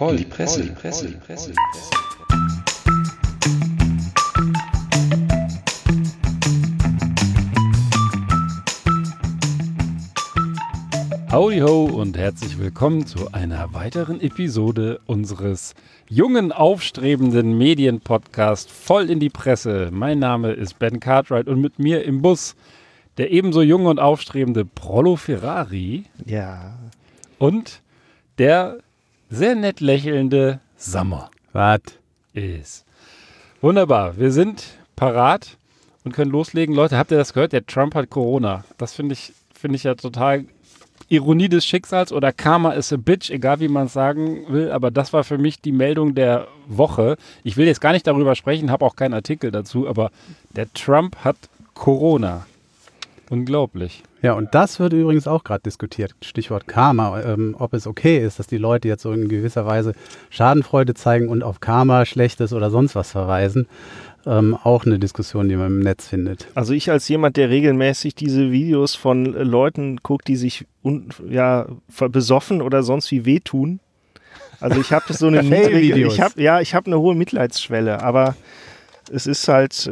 Voll in die Presse. Howdy ho und herzlich willkommen zu einer weiteren Episode unseres jungen, aufstrebenden Medienpodcasts Voll in die Presse. Mein Name ist Ben Cartwright und mit mir im Bus der ebenso junge und aufstrebende Prollo Ferrari. Ja. Und der sehr nett lächelnde Sammer. Was? Ist. Wunderbar, wir sind parat und können loslegen. Leute, habt ihr das gehört? Der Trump hat Corona. Das finde ich ja total Ironie des Schicksals oder Karma is a bitch, egal wie man es sagen will. Aber das war für mich die Meldung der Woche. Ich will jetzt gar nicht darüber sprechen, habe auch keinen Artikel dazu, aber der Trump hat Corona. Unglaublich. Ja, und das wird übrigens auch gerade diskutiert. Stichwort Karma, ob es okay ist, dass die Leute jetzt so in gewisser Weise Schadenfreude zeigen und auf Karma, Schlechtes oder sonst was verweisen. Auch eine Diskussion, die man im Netz findet. Also ich als jemand, der regelmäßig diese Videos von Leuten guckt, die sich besoffen oder sonst wie wehtun. Also ich habe so eine niedrige, ich habe eine hohe Mitleidsschwelle, aber es ist halt,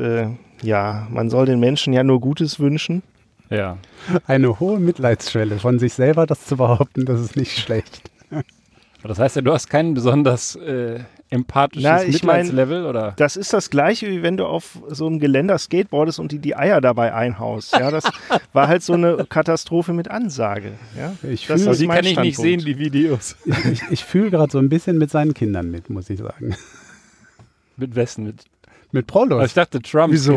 man soll den Menschen ja nur Gutes wünschen. Ja. Eine hohe Mitleidsschwelle. Von sich selber das zu behaupten, das ist nicht schlecht. Das heißt ja, du hast kein besonders empathisches Mitleidslevel, oder? Das ist das Gleiche, wie wenn du auf so einem Geländer skateboardest und die Eier dabei einhaust. Ja, das war halt so eine Katastrophe mit Ansage. Ja? Die kann ich nicht sehen, die Videos. Ich fühle gerade so ein bisschen mit seinen Kindern mit, muss ich sagen. Mit wessen? Mit Prollos. Ich dachte Trump. Wieso?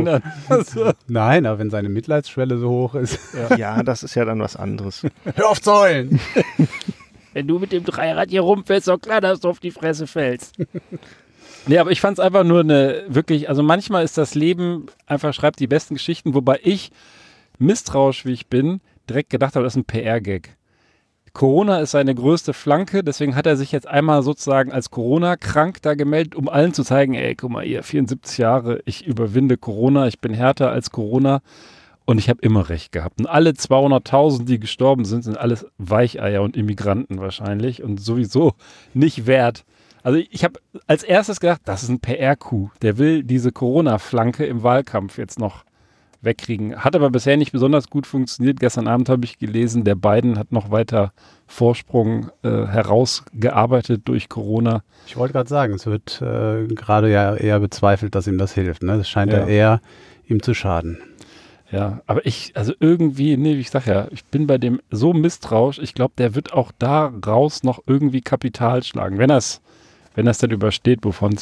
Nein, aber wenn seine Mitleidsschwelle so hoch ist. Ja, das ist ja dann was anderes. Hör auf zu heulen! Wenn du mit dem Dreirad hier rumfällst, ist doch klar, dass du auf die Fresse fällst. Nee, aber ich fand es einfach nur also manchmal ist das Leben einfach, schreibt die besten Geschichten, wobei ich, misstrauisch wie ich bin, direkt gedacht habe, das ist ein PR-Gag. Corona ist seine größte Flanke, deswegen hat er sich jetzt einmal sozusagen als Corona-krank da gemeldet, um allen zu zeigen, ey, guck mal, ihr 74 Jahre, ich überwinde Corona, ich bin härter als Corona und ich habe immer recht gehabt. Und alle 200.000, die gestorben sind, sind alles Weicheier und Immigranten wahrscheinlich und sowieso nicht wert. Also ich habe als erstes gedacht, das ist ein PR-Coup, der will diese Corona-Flanke im Wahlkampf jetzt noch wegkriegen. Hat aber bisher nicht besonders gut funktioniert. Gestern Abend habe ich gelesen, der Biden hat noch weiter Vorsprung herausgearbeitet durch Corona. Ich wollte gerade sagen, es wird gerade ja eher bezweifelt, dass ihm das hilft. Ne? Das scheint ja eher ihm zu schaden. Ja, aber ich sag ja, ich bin bei dem so misstrauisch. Ich glaube, der wird auch da raus noch irgendwie Kapital schlagen, wenn er es dann übersteht, wovon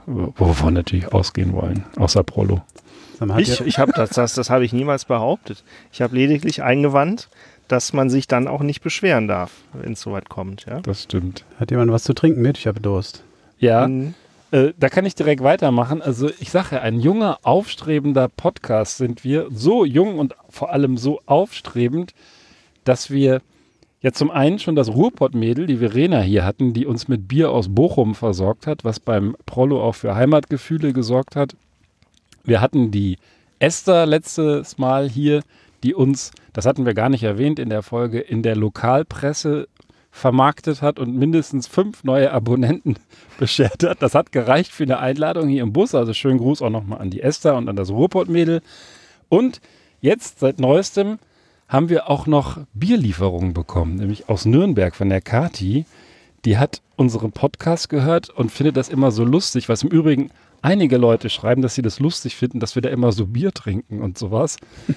natürlich ausgehen wollen, außer Prollo. Ich habe das habe ich niemals behauptet. Ich habe lediglich eingewandt, dass man sich dann auch nicht beschweren darf, wenn es soweit kommt. Ja? Das stimmt. Hat jemand was zu trinken mit? Ich habe Durst. Ja, da kann ich direkt weitermachen. Also ich sage ja, ein junger, aufstrebender Podcast sind wir. So jung und vor allem so aufstrebend, dass wir ja zum einen schon das Ruhrpott-Mädel, die Verena hier hatten, die uns mit Bier aus Bochum versorgt hat, was beim Prollo auch für Heimatgefühle gesorgt hat. Wir hatten die Esther letztes Mal hier, die uns, das hatten wir gar nicht erwähnt in der Folge, in der Lokalpresse vermarktet hat und mindestens 5 neue Abonnenten beschert hat. Das hat gereicht für eine Einladung hier im Bus. Also schönen Gruß auch nochmal an die Esther und an das Ruhrpott-Mädel. Und jetzt seit Neuestem haben wir auch noch Bierlieferungen bekommen, nämlich aus Nürnberg von der Kati. Die hat unseren Podcast gehört und findet das immer so lustig, was im Übrigen einige Leute schreiben, dass sie das lustig finden, dass wir da immer so Bier trinken und sowas.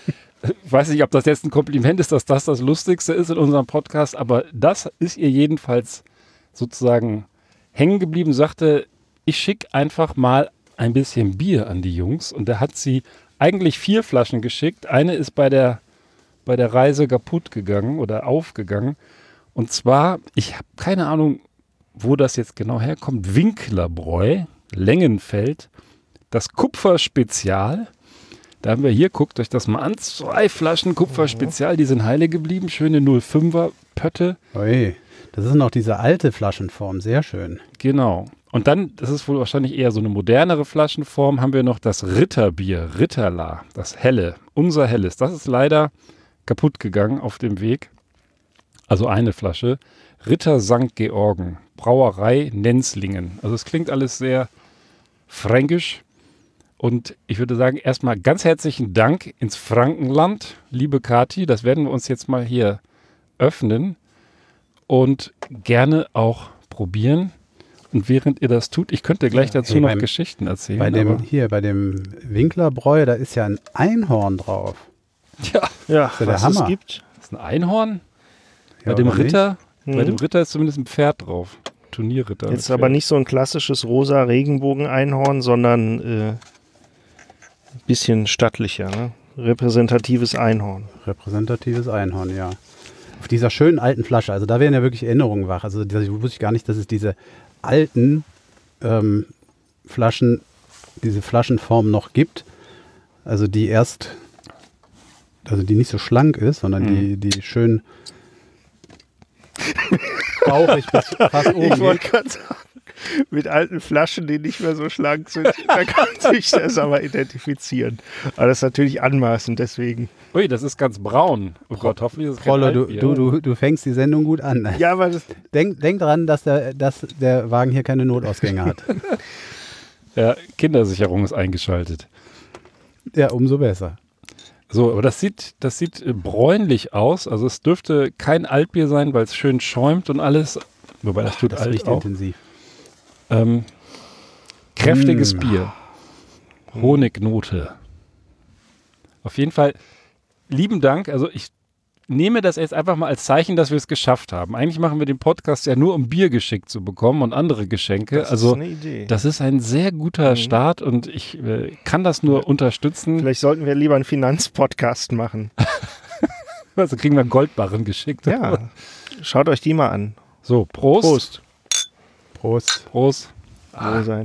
Ich weiß nicht, ob das jetzt ein Kompliment ist, dass das Lustigste ist in unserem Podcast, aber das ist ihr jedenfalls sozusagen hängen geblieben, sagte, ich schicke einfach mal ein bisschen Bier an die Jungs und da hat sie eigentlich 4 Flaschen geschickt. Eine ist bei der Reise kaputt gegangen oder aufgegangen und zwar, ich habe keine Ahnung, wo das jetzt genau herkommt, Winklerbräu, Längenfeld, das Kupfer-Spezial. Da haben wir hier, guckt euch das mal an, 2 Flaschen Kupfer-Spezial, die sind heile geblieben, schöne 05er Pötte. Ui, das ist noch diese alte Flaschenform, sehr schön. Genau. Und dann, das ist wohl wahrscheinlich eher so eine modernere Flaschenform, haben wir noch das Ritterbier, Ritterla, das helle, unser helles. Das ist leider kaputt gegangen auf dem Weg. Also eine Flasche. Ritter St. Georgen. Brauerei Nenzlingen. Also es klingt alles sehr fränkisch. Und ich würde sagen, erstmal ganz herzlichen Dank ins Frankenland, liebe Kathi. Das werden wir uns jetzt mal hier öffnen und gerne auch probieren. Und während ihr das tut, ich könnte gleich dazu noch Geschichten erzählen. Bei dem Winklerbräu, da ist ja ein Einhorn drauf. Ja, das ist ja der Hammer. Es gibt. Das ist ein Einhorn. Ja, bei dem Ritter ist zumindest ein Pferd drauf. Turnierritter. Jetzt aber nicht so ein klassisches rosa Regenbogen-Einhorn, sondern bisschen stattlicher, ne? Repräsentatives Einhorn. Repräsentatives Einhorn, ja. Auf dieser schönen alten Flasche, also da werden ja wirklich Erinnerungen wach. Also das wusste ich gar nicht, dass es diese alten Flaschen, diese Flaschenform noch gibt. Also die nicht so schlank ist, sondern die schön bauchig bis fast oben. Ich wollte gerade sagen, mit alten Flaschen, die nicht mehr so schlank sind, da kann sich das aber identifizieren. Aber das ist natürlich anmaßend, deswegen. Ui, das ist ganz braun. Oh Gott, hoffentlich ist es kein Altbier. Du fängst die Sendung gut an. Ja, aber das Denk dran, dass der Wagen hier keine Notausgänge hat. Ja, Kindersicherung ist eingeschaltet. Ja, umso besser. So, aber das sieht bräunlich aus. Also es dürfte kein Altbier sein, weil es schön schäumt und alles. Wobei das tut alt riecht auch. Intensiv. Kräftiges Bier. Honignote. Auf jeden Fall lieben Dank. Also ich nehme das jetzt einfach mal als Zeichen, dass wir es geschafft haben. Eigentlich machen wir den Podcast ja nur, um Bier geschickt zu bekommen und andere Geschenke. Das ist eine Idee. Das ist ein sehr guter Start und ich kann das nur unterstützen. Vielleicht sollten wir lieber einen Finanzpodcast machen. Also kriegen wir Goldbarren geschickt. Ja, schaut euch die mal an. So, Prost. Prost. Prost. Wohl sein.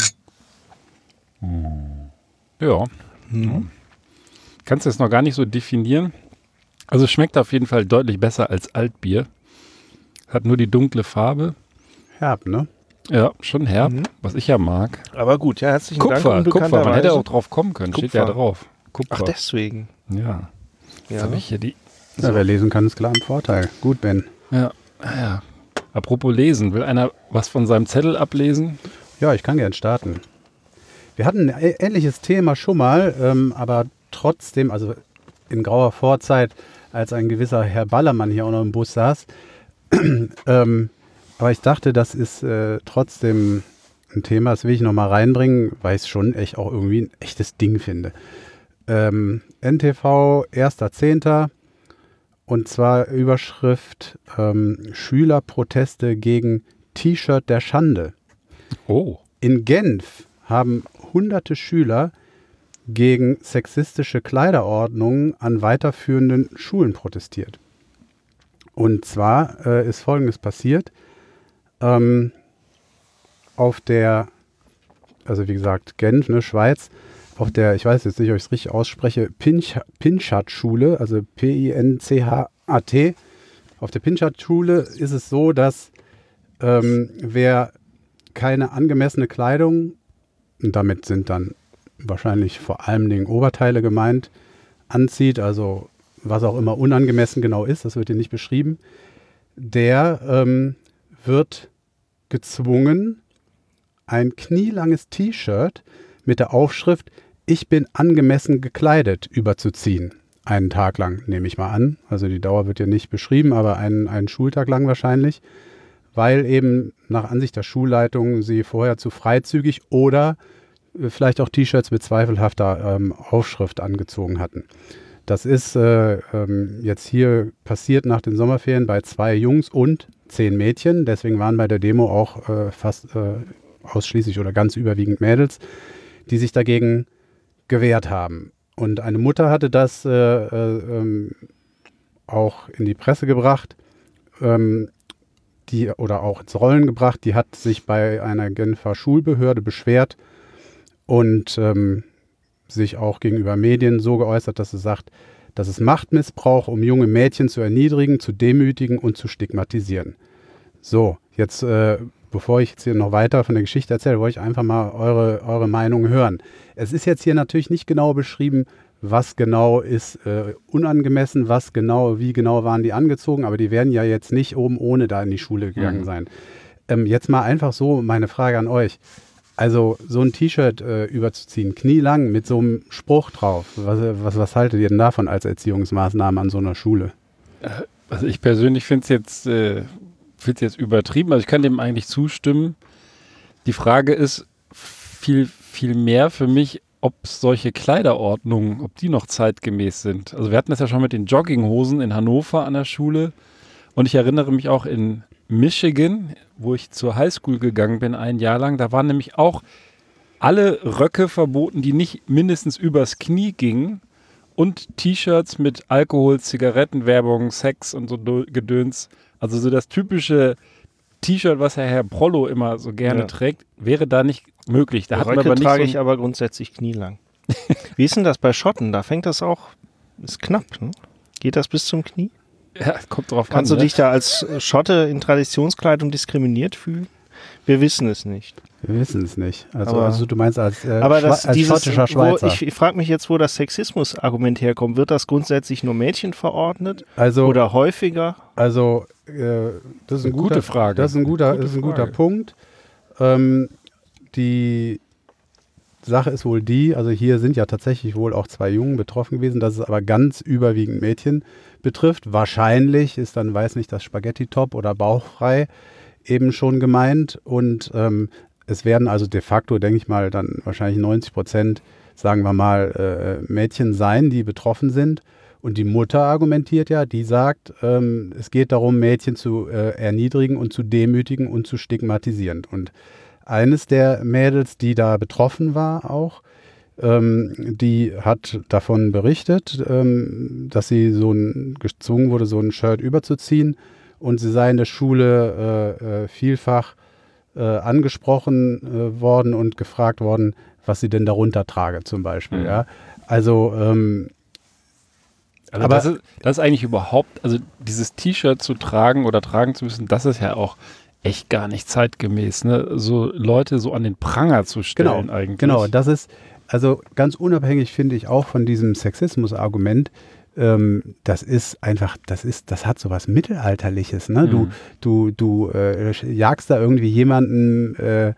Ja. Kannst du es noch gar nicht so definieren. Also es schmeckt auf jeden Fall deutlich besser als Altbier. Hat nur die dunkle Farbe. Herb, ne? Ja, schon herb, was ich ja mag. Aber gut, ja, herzlichen Dank. Kupfer, man hätte auch drauf kommen können. Kupfer. Steht ja drauf. Kupfer. Ach, deswegen. Ja. Jetzt habe ich hier die. Ja, wer lesen kann, ist klar im Vorteil. Gut, Ben. Ja. Apropos lesen, will einer was von seinem Zettel ablesen? Ja, ich kann gern starten. Wir hatten ein ähnliches Thema schon mal, aber trotzdem, also in grauer Vorzeit, als ein gewisser Herr Ballermann hier auch noch im Bus saß. Aber ich dachte, das ist trotzdem ein Thema, das will ich noch mal reinbringen, weil ich es schon echt auch irgendwie ein echtes Ding finde. NTV 1.10. Und zwar Überschrift Schülerproteste gegen T-Shirt der Schande. Oh. In Genf haben hunderte Schüler gegen sexistische Kleiderordnungen an weiterführenden Schulen protestiert. Und zwar ist Folgendes passiert. Auf der, also wie gesagt, Genf, ne, Schweiz, auf der, ich weiß jetzt nicht, ob ich es richtig ausspreche, Pinchat-Schule, also P-I-N-C-H-A-T. Auf der Pinchat-Schule ist es so, dass wer keine angemessene Kleidung, und damit sind dann wahrscheinlich vor allem Dingen Oberteile gemeint, anzieht, also was auch immer unangemessen genau ist, das wird hier nicht beschrieben, der wird gezwungen, ein knielanges T-Shirt mit der Aufschrift "Ich bin angemessen gekleidet" überzuziehen. Einen Tag lang, nehme ich mal an. Also die Dauer wird ja nicht beschrieben, aber einen Schultag lang wahrscheinlich, weil eben nach Ansicht der Schulleitung sie vorher zu freizügig oder vielleicht auch T-Shirts mit zweifelhafter Aufschrift angezogen hatten. Das ist jetzt hier passiert nach den Sommerferien bei 2 Jungs und 10 Mädchen. Deswegen waren bei der Demo auch fast ausschließlich oder ganz überwiegend Mädels, die sich dagegen gewehrt haben. Und eine Mutter hatte das auch in die Presse gebracht, oder auch ins Rollen gebracht. Die hat sich bei einer Genfer Schulbehörde beschwert und sich auch gegenüber Medien so geäußert, dass sie sagt, das ist Machtmissbrauch, um junge Mädchen zu erniedrigen, zu demütigen und zu stigmatisieren. So, jetzt, bevor ich jetzt hier noch weiter von der Geschichte erzähle, wollte ich einfach mal eure Meinung hören. Es ist jetzt hier natürlich nicht genau beschrieben, was genau ist unangemessen, wie genau waren die angezogen, aber die werden ja jetzt nicht oben ohne da in die Schule gegangen sein. Jetzt mal einfach so meine Frage an euch. Also so ein T-Shirt überzuziehen, knielang mit so einem Spruch drauf, was haltet ihr denn davon als Erziehungsmaßnahme an so einer Schule? Also ich persönlich finde es jetzt übertrieben. Also ich kann dem eigentlich zustimmen. Die Frage ist viel mehr für mich, ob solche Kleiderordnungen, ob die noch zeitgemäß sind. Also wir hatten das ja schon mit den Jogginghosen in Hannover an der Schule. Und ich erinnere mich auch in Michigan, wo ich zur Highschool gegangen bin, ein Jahr lang, da waren nämlich auch alle Röcke verboten, die nicht mindestens übers Knie gingen und T-Shirts mit Alkohol, Zigarettenwerbung, Sex und so Gedöns. Also so das typische T-Shirt, was Herr Prollo immer so gerne trägt, wäre da nicht möglich. Da Röcke aber nicht trage ich aber grundsätzlich knielang. Wie ist denn das bei Schotten? Da fängt das auch, ist knapp, ne? Geht das bis zum Knie? Ja, kommt drauf an. Kannst du dich da als Schotte in Traditionskleidung diskriminiert fühlen? Wir wissen es nicht. Wir wissen es nicht. Also du meinst als schottischer Schweizer. Ich frage mich jetzt, wo das Sexismus-Argument herkommt. Wird das grundsätzlich nur Mädchen verordnet? Oder häufiger? Also das ist eine gute Frage. Das ist ein guter Punkt. Die Sache ist wohl die, also hier sind ja tatsächlich wohl auch 2 Jungen betroffen gewesen, dass es aber ganz überwiegend Mädchen betrifft. Wahrscheinlich ist dann, weiß nicht, das Spaghetti-Top oder bauchfrei eben schon gemeint. Und es werden also de facto, denke ich mal, dann wahrscheinlich 90%, sagen wir mal, Mädchen sein, die betroffen sind. Und die Mutter argumentiert ja, die sagt, es geht darum, Mädchen zu erniedrigen und zu demütigen und zu stigmatisieren. Und eines der Mädels, die da betroffen war auch, die hat davon berichtet, dass sie gezwungen wurde, so ein Shirt überzuziehen. Und sie sei in der Schule vielfach angesprochen worden und gefragt worden, was sie denn darunter trage zum Beispiel. Mhm. Ja? Also aber das ist eigentlich überhaupt, also dieses T-Shirt zu tragen oder tragen zu müssen, das ist ja auch echt gar nicht zeitgemäß, ne? So Leute so an den Pranger zu stellen eigentlich. Genau, das ist, also ganz unabhängig finde ich auch von diesem Sexismus-Argument, das ist einfach, das hat so was Mittelalterliches, ne? Mhm. Du jagst da irgendwie jemanden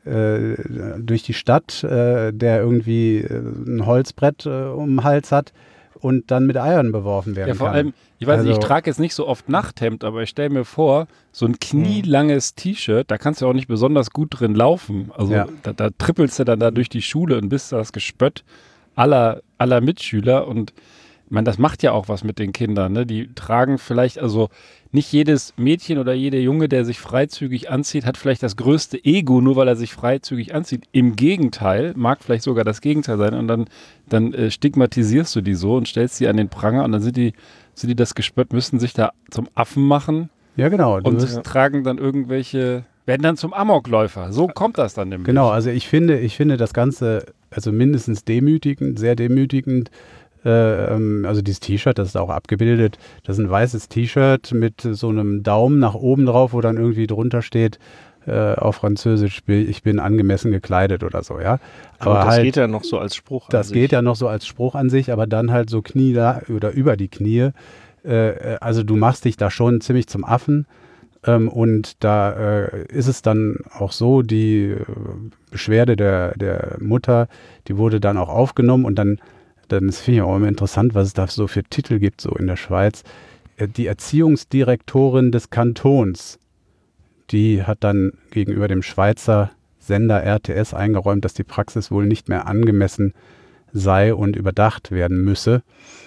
durch die Stadt, der irgendwie ein Holzbrett um den Hals hat und dann mit Eiern beworfen werden kann. Ja, vor allem, ich weiß nicht, ich trage jetzt nicht so oft Nachthemd, aber ich stelle mir vor, so ein knielanges T-Shirt, da kannst du auch nicht besonders gut drin laufen. Also da trippelst du dann da durch die Schule und bist das Gespött aller Mitschüler. Und ich meine, das macht ja auch was mit den Kindern, ne? Die tragen vielleicht, also nicht jedes Mädchen oder jeder Junge, der sich freizügig anzieht, hat vielleicht das größte Ego, nur weil er sich freizügig anzieht. Im Gegenteil, mag vielleicht sogar das Gegenteil sein. Und dann stigmatisierst du die so und stellst sie an den Pranger und dann sind die das Gespött, müssen sich da zum Affen machen. Ja, genau. Und tragen dann werden dann zum Amokläufer. So kommt das dann nämlich. Genau, also ich finde das Ganze also mindestens demütigend, sehr demütigend. Also dieses T-Shirt, das ist auch abgebildet, das ist ein weißes T-Shirt mit so einem Daumen nach oben drauf, wo dann irgendwie drunter steht, auf Französisch, ich bin angemessen gekleidet oder so, ja. Aber das geht ja noch so als Spruch an sich. Das geht ja noch so als Spruch an sich, aber dann halt so Knie oder über die Knie. Also du machst dich da schon ziemlich zum Affen. Und da ist es dann auch so, die Beschwerde der Mutter, die wurde dann auch aufgenommen und dann das finde ich auch immer interessant, was es da so für Titel gibt, so in der Schweiz. Die Erziehungsdirektorin des Kantons, die hat dann gegenüber dem Schweizer Sender RTS eingeräumt, dass die Praxis wohl nicht mehr angemessen sei und überdacht werden müsse.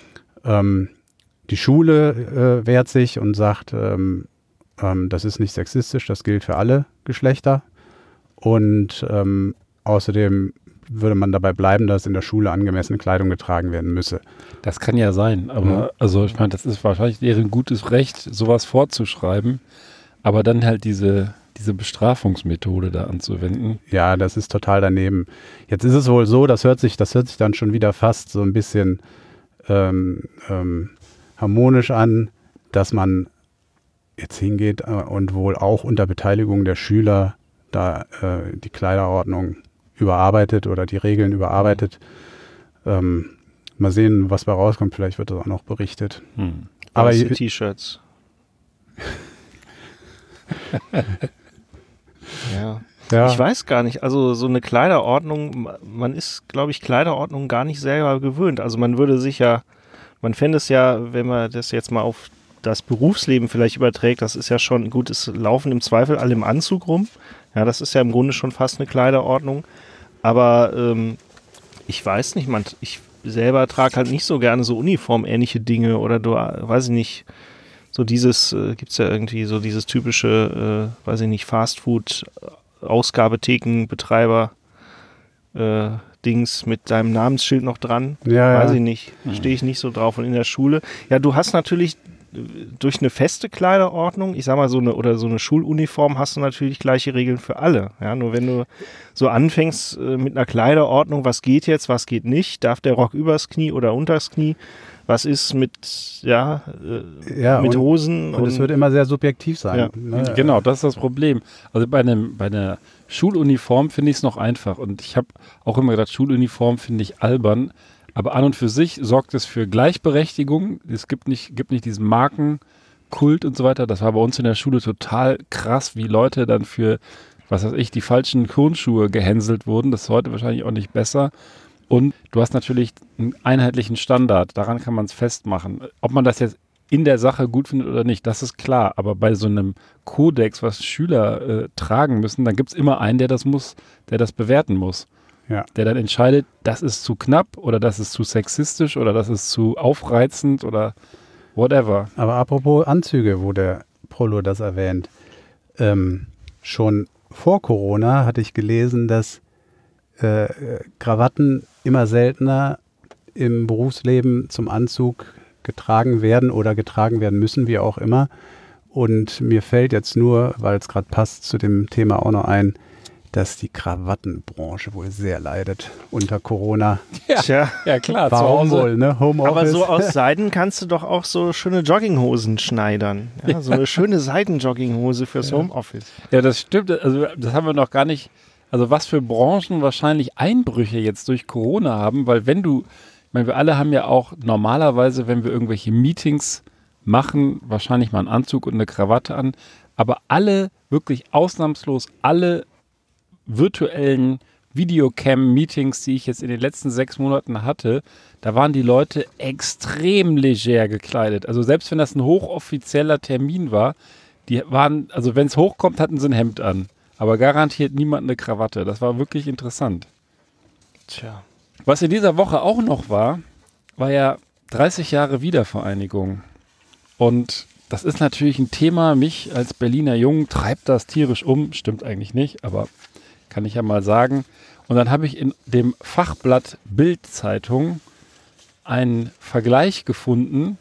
Die Schule wehrt sich und sagt, das ist nicht sexistisch, das gilt für alle Geschlechter. Und außerdem würde man dabei bleiben, dass in der Schule angemessene Kleidung getragen werden müsse. Das kann ja sein, aber also ich meine, das ist wahrscheinlich deren gutes Recht, sowas vorzuschreiben, aber dann halt diese Bestrafungsmethode da anzuwenden. Ja, das ist total daneben. Jetzt ist es wohl so, das hört sich dann schon wieder fast so ein bisschen harmonisch an, dass man jetzt hingeht und wohl auch unter Beteiligung der Schüler da die Kleiderordnung überarbeitet oder die Regeln überarbeitet. Mal sehen, was bei rauskommt. Vielleicht wird das auch noch berichtet. Aber T-Shirts. Ja. Ich weiß gar nicht, also so eine Kleiderordnung, man ist, glaube ich, Kleiderordnung gar nicht selber gewöhnt. Also man fände es ja, wenn man das jetzt mal auf das Berufsleben vielleicht überträgt, das ist ja schon gut, es laufen im Zweifel alle im Anzug rum. Ja, das ist ja im Grunde schon fast eine Kleiderordnung. Aber ich weiß nicht, ich selber trage halt nicht so gerne so uniformähnliche Dinge oder weiß ich nicht, so dieses, gibt's ja irgendwie so dieses typische, weiß ich nicht, Fastfood Ausgabethekenbetreiber Dings mit deinem Namensschild noch dran. Weiß ich nicht. Stehe ich nicht so drauf. Und in der Schule, ja, du hast natürlich durch eine feste Kleiderordnung, ich sag mal so eine Schuluniform, hast du natürlich gleiche Regeln für alle. Ja, nur wenn du so anfängst mit einer Kleiderordnung, was geht jetzt, was geht nicht, darf der Rock übers Knie oder unters Knie, was ist mit Hosen. Und es wird immer sehr subjektiv sein. Ja. Ne? Genau, das ist das Problem. Also bei einer Schuluniform finde ich es noch einfach. Und ich habe auch immer gedacht, Schuluniform finde ich albern. Aber an und für sich sorgt es für Gleichberechtigung. Es gibt nicht diesen Markenkult und so weiter. Das war bei uns in der Schule total krass, wie Leute dann für, was weiß ich, die falschen Turnschuhe gehänselt wurden. Das ist heute wahrscheinlich auch nicht besser. Und du hast natürlich einen einheitlichen Standard. Daran kann man es festmachen. Ob man das jetzt in der Sache gut findet oder nicht, das ist klar. Aber bei so einem Kodex, was Schüler tragen müssen, dann gibt es immer einen, der das bewerten muss. Ja. Der dann entscheidet, das ist zu knapp oder das ist zu sexistisch oder das ist zu aufreizend oder whatever. Aber apropos Anzüge, wo der Prolo das erwähnt. Schon vor Corona hatte ich gelesen, dass Krawatten immer seltener im Berufsleben zum Anzug getragen werden oder getragen werden müssen, wie auch immer. Und mir fällt jetzt nur, weil es gerade passt zu dem Thema auch noch ein, dass die Krawattenbranche wohl sehr leidet unter Corona. Ja klar. Warum wohl, ne? Homeoffice. Aber so aus Seiden kannst du doch auch so schöne Jogginghosen schneidern. Ja, so eine schöne Seidenjogginghose fürs Homeoffice. Ja, das stimmt. Also das haben wir noch gar nicht. Also was für Branchen wahrscheinlich Einbrüche jetzt durch Corona haben, weil wir alle haben ja auch normalerweise, wenn wir irgendwelche Meetings machen, wahrscheinlich mal einen Anzug und eine Krawatte an, aber wirklich ausnahmslos alle virtuellen Videocam-Meetings, die ich jetzt in den letzten 6 Monaten hatte, da waren die Leute extrem leger gekleidet. Also selbst wenn das ein hochoffizieller Termin war, die waren, also wenn es hochkommt, hatten sie ein Hemd an. Aber garantiert niemand eine Krawatte. Das war wirklich interessant. Tja. Was in dieser Woche auch noch war ja 30 Jahre Wiedervereinigung. Und das ist natürlich ein Thema, mich als Berliner Jungen treibt das tierisch um. Stimmt eigentlich nicht, aber kann ich ja mal sagen. Und dann habe ich in dem Fachblatt Bild-Zeitung einen Vergleich gefunden,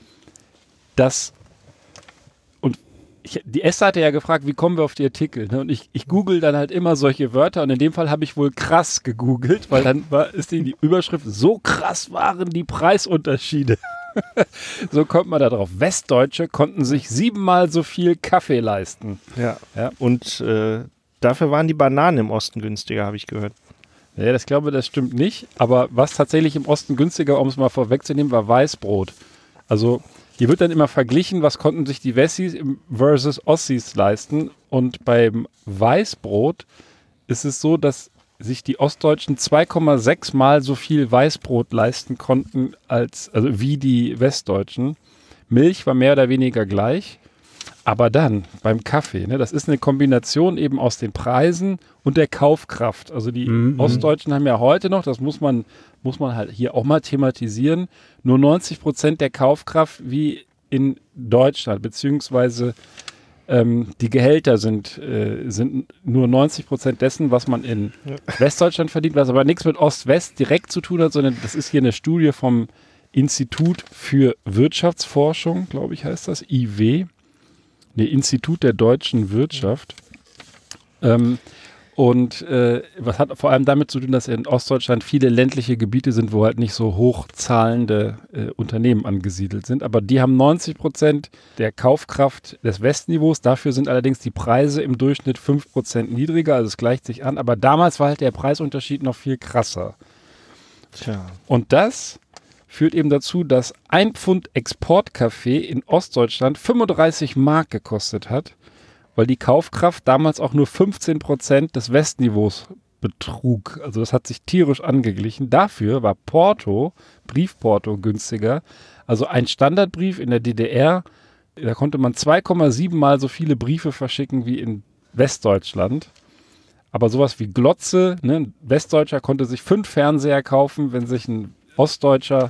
die Esther hatte ja gefragt, wie kommen wir auf die Artikel? Ne? Und ich google dann halt immer solche Wörter und in dem Fall habe ich wohl krass gegoogelt, weil dann ist die Überschrift, so krass waren die Preisunterschiede. So kommt man da drauf. Westdeutsche konnten sich 7-mal so viel Kaffee leisten. Ja. Und dafür waren die Bananen im Osten günstiger, habe ich gehört. Ja, ich glaube, das stimmt nicht. Aber was tatsächlich im Osten günstiger, um es mal vorwegzunehmen, war Weißbrot. Also hier wird dann immer verglichen, was konnten sich die Wessis versus Ossis leisten. Und beim Weißbrot ist es so, dass sich die Ostdeutschen 2,6 Mal so viel Weißbrot leisten konnten wie die Westdeutschen. Milch war mehr oder weniger gleich. Aber dann beim Kaffee, ne, das ist eine Kombination eben aus den Preisen und der Kaufkraft. Also die Ostdeutschen haben ja heute noch, das muss man halt hier auch mal thematisieren, nur 90% der Kaufkraft wie in Deutschland, beziehungsweise die Gehälter sind nur 90% dessen, was man in Westdeutschland verdient, was aber nichts mit Ost-West direkt zu tun hat, sondern das ist hier eine Studie vom Institut für Wirtschaftsforschung, glaube ich heißt das, IW. Institut der deutschen Wirtschaft. Was hat vor allem damit zu tun, dass in Ostdeutschland viele ländliche Gebiete sind, wo halt nicht so hochzahlende Unternehmen angesiedelt sind. Aber die haben 90% der Kaufkraft des Westniveaus. Dafür sind allerdings die Preise im Durchschnitt 5% niedriger. Also es gleicht sich an. Aber damals war halt der Preisunterschied noch viel krasser. Tja. Und das führt eben dazu, dass 1 Pfund Exportkaffee in Ostdeutschland 35 Mark gekostet hat weil die Kaufkraft damals auch nur 15% des Westniveaus betrug. Also das hat sich tierisch angeglichen. Dafür war Briefporto günstiger. Also ein Standardbrief in der DDR, da konnte man 2,7 Mal so viele Briefe verschicken wie in Westdeutschland. Aber sowas wie Glotze, ne? Ein Westdeutscher konnte sich 5 Fernseher kaufen, wenn sich ein Ostdeutscher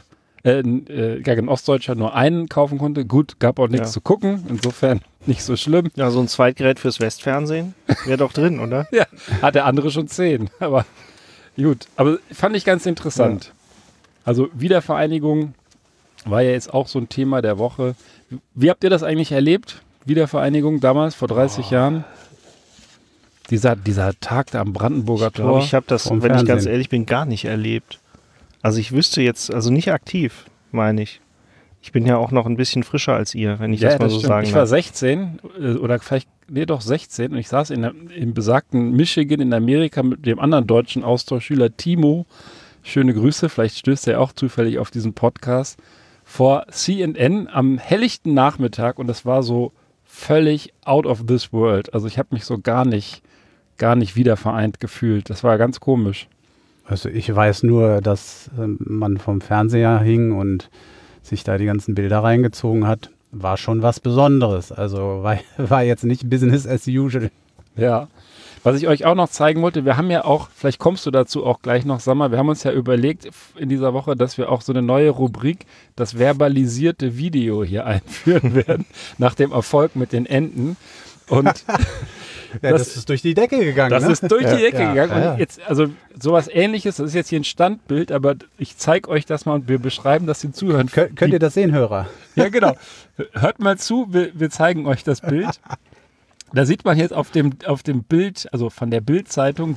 nur einen kaufen konnte. Gut, gab auch nichts zu gucken, insofern nicht so schlimm. Ja, so ein Zweitgerät fürs Westfernsehen wäre doch drin, oder? Ja, hat der andere schon 10, aber gut. Aber fand ich ganz interessant. Ja. Also Wiedervereinigung war ja jetzt auch so ein Thema der Woche. Wie habt ihr das eigentlich erlebt? Wiedervereinigung damals, vor 30 Jahren? Dieser Tag da am Brandenburger Tor. Ich habe das, wenn ich ganz ehrlich bin, gar nicht erlebt. Also ich wüsste jetzt, also nicht aktiv, meine ich. Ich bin ja auch noch ein bisschen frischer als ihr, wenn ich das mal so sagen darf. Ich war 16 oder vielleicht, 16 und ich saß im besagten Michigan in Amerika mit dem anderen deutschen Austauschschüler Timo. Schöne Grüße, vielleicht stößt er auch zufällig auf diesen Podcast. Vor CNN am helllichten Nachmittag und das war so völlig out of this world. Also ich habe mich so gar nicht wiedervereint gefühlt. Das war ganz komisch. Also ich weiß nur, dass man vom Fernseher hing und sich da die ganzen Bilder reingezogen hat. War schon was Besonderes. Also war jetzt nicht Business as usual. Ja. Was ich euch auch noch zeigen wollte, wir haben ja auch, vielleicht kommst du dazu auch gleich noch, Sammer, wir haben uns ja überlegt in dieser Woche, dass wir auch so eine neue Rubrik, das verbalisierte Video hier einführen werden, nach dem Erfolg mit den Enten. Und ja, das ist durch die Decke gegangen. Das ist durch die Decke gegangen. Ja. Und jetzt, also sowas Ähnliches, das ist jetzt hier ein Standbild, aber ich zeige euch das mal und wir beschreiben das den Zuhörern. Könnt ihr das sehen, Hörer? Ja, genau. Hört mal zu, wir zeigen euch das Bild. Da sieht man jetzt auf dem Bild, also von der Bild-Zeitung,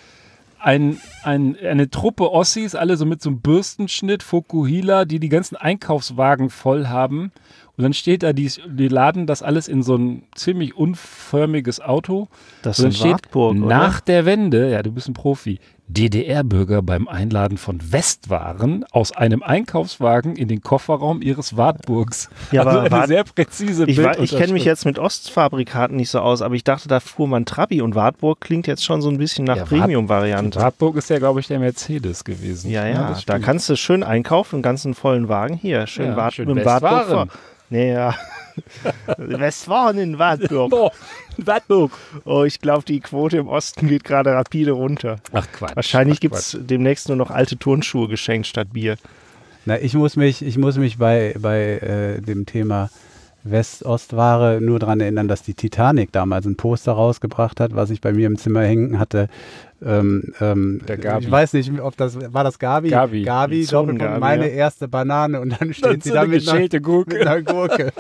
eine Truppe Ossis, alle so mit so einem Bürstenschnitt, Fokuhila, die ganzen Einkaufswagen voll haben. Und dann steht da, die laden das alles in so ein ziemlich unförmiges Auto. Das ist Wartburg, oder? Nach der Wende, ja, du bist ein Profi, DDR-Bürger beim Einladen von Westwaren aus einem Einkaufswagen in den Kofferraum ihres Wartburgs. Ja, also aber eine sehr präzise Ich kenne mich jetzt mit Ostfabrikaten nicht so aus, aber ich dachte, da fuhr man Trabi und Wartburg klingt jetzt schon so ein bisschen nach Premium-Variante. Wartburg ist ja, glaube ich, der Mercedes gewesen. Ja, da kannst du schön einkaufen, einen ganzen vollen Wagen hier. Schön Wartburg mit Wartburg. Naja, Westwaren in Wartburg. Wartburg. Oh, ich glaube, die Quote im Osten geht gerade rapide runter. Ach Quatsch. Wahrscheinlich gibt es demnächst nur noch alte Turnschuhe geschenkt statt Bier. Na, ich muss mich bei dem Thema West-Ost-Ware nur daran erinnern, dass die Titanic damals ein Poster rausgebracht hat, was ich bei mir im Zimmer hängen hatte. Der Gabi. Ich weiß nicht, ob das Gabi? Gabi, Doppelpunkt, meine erste Banane und dann steht sie da mit einer Gurke.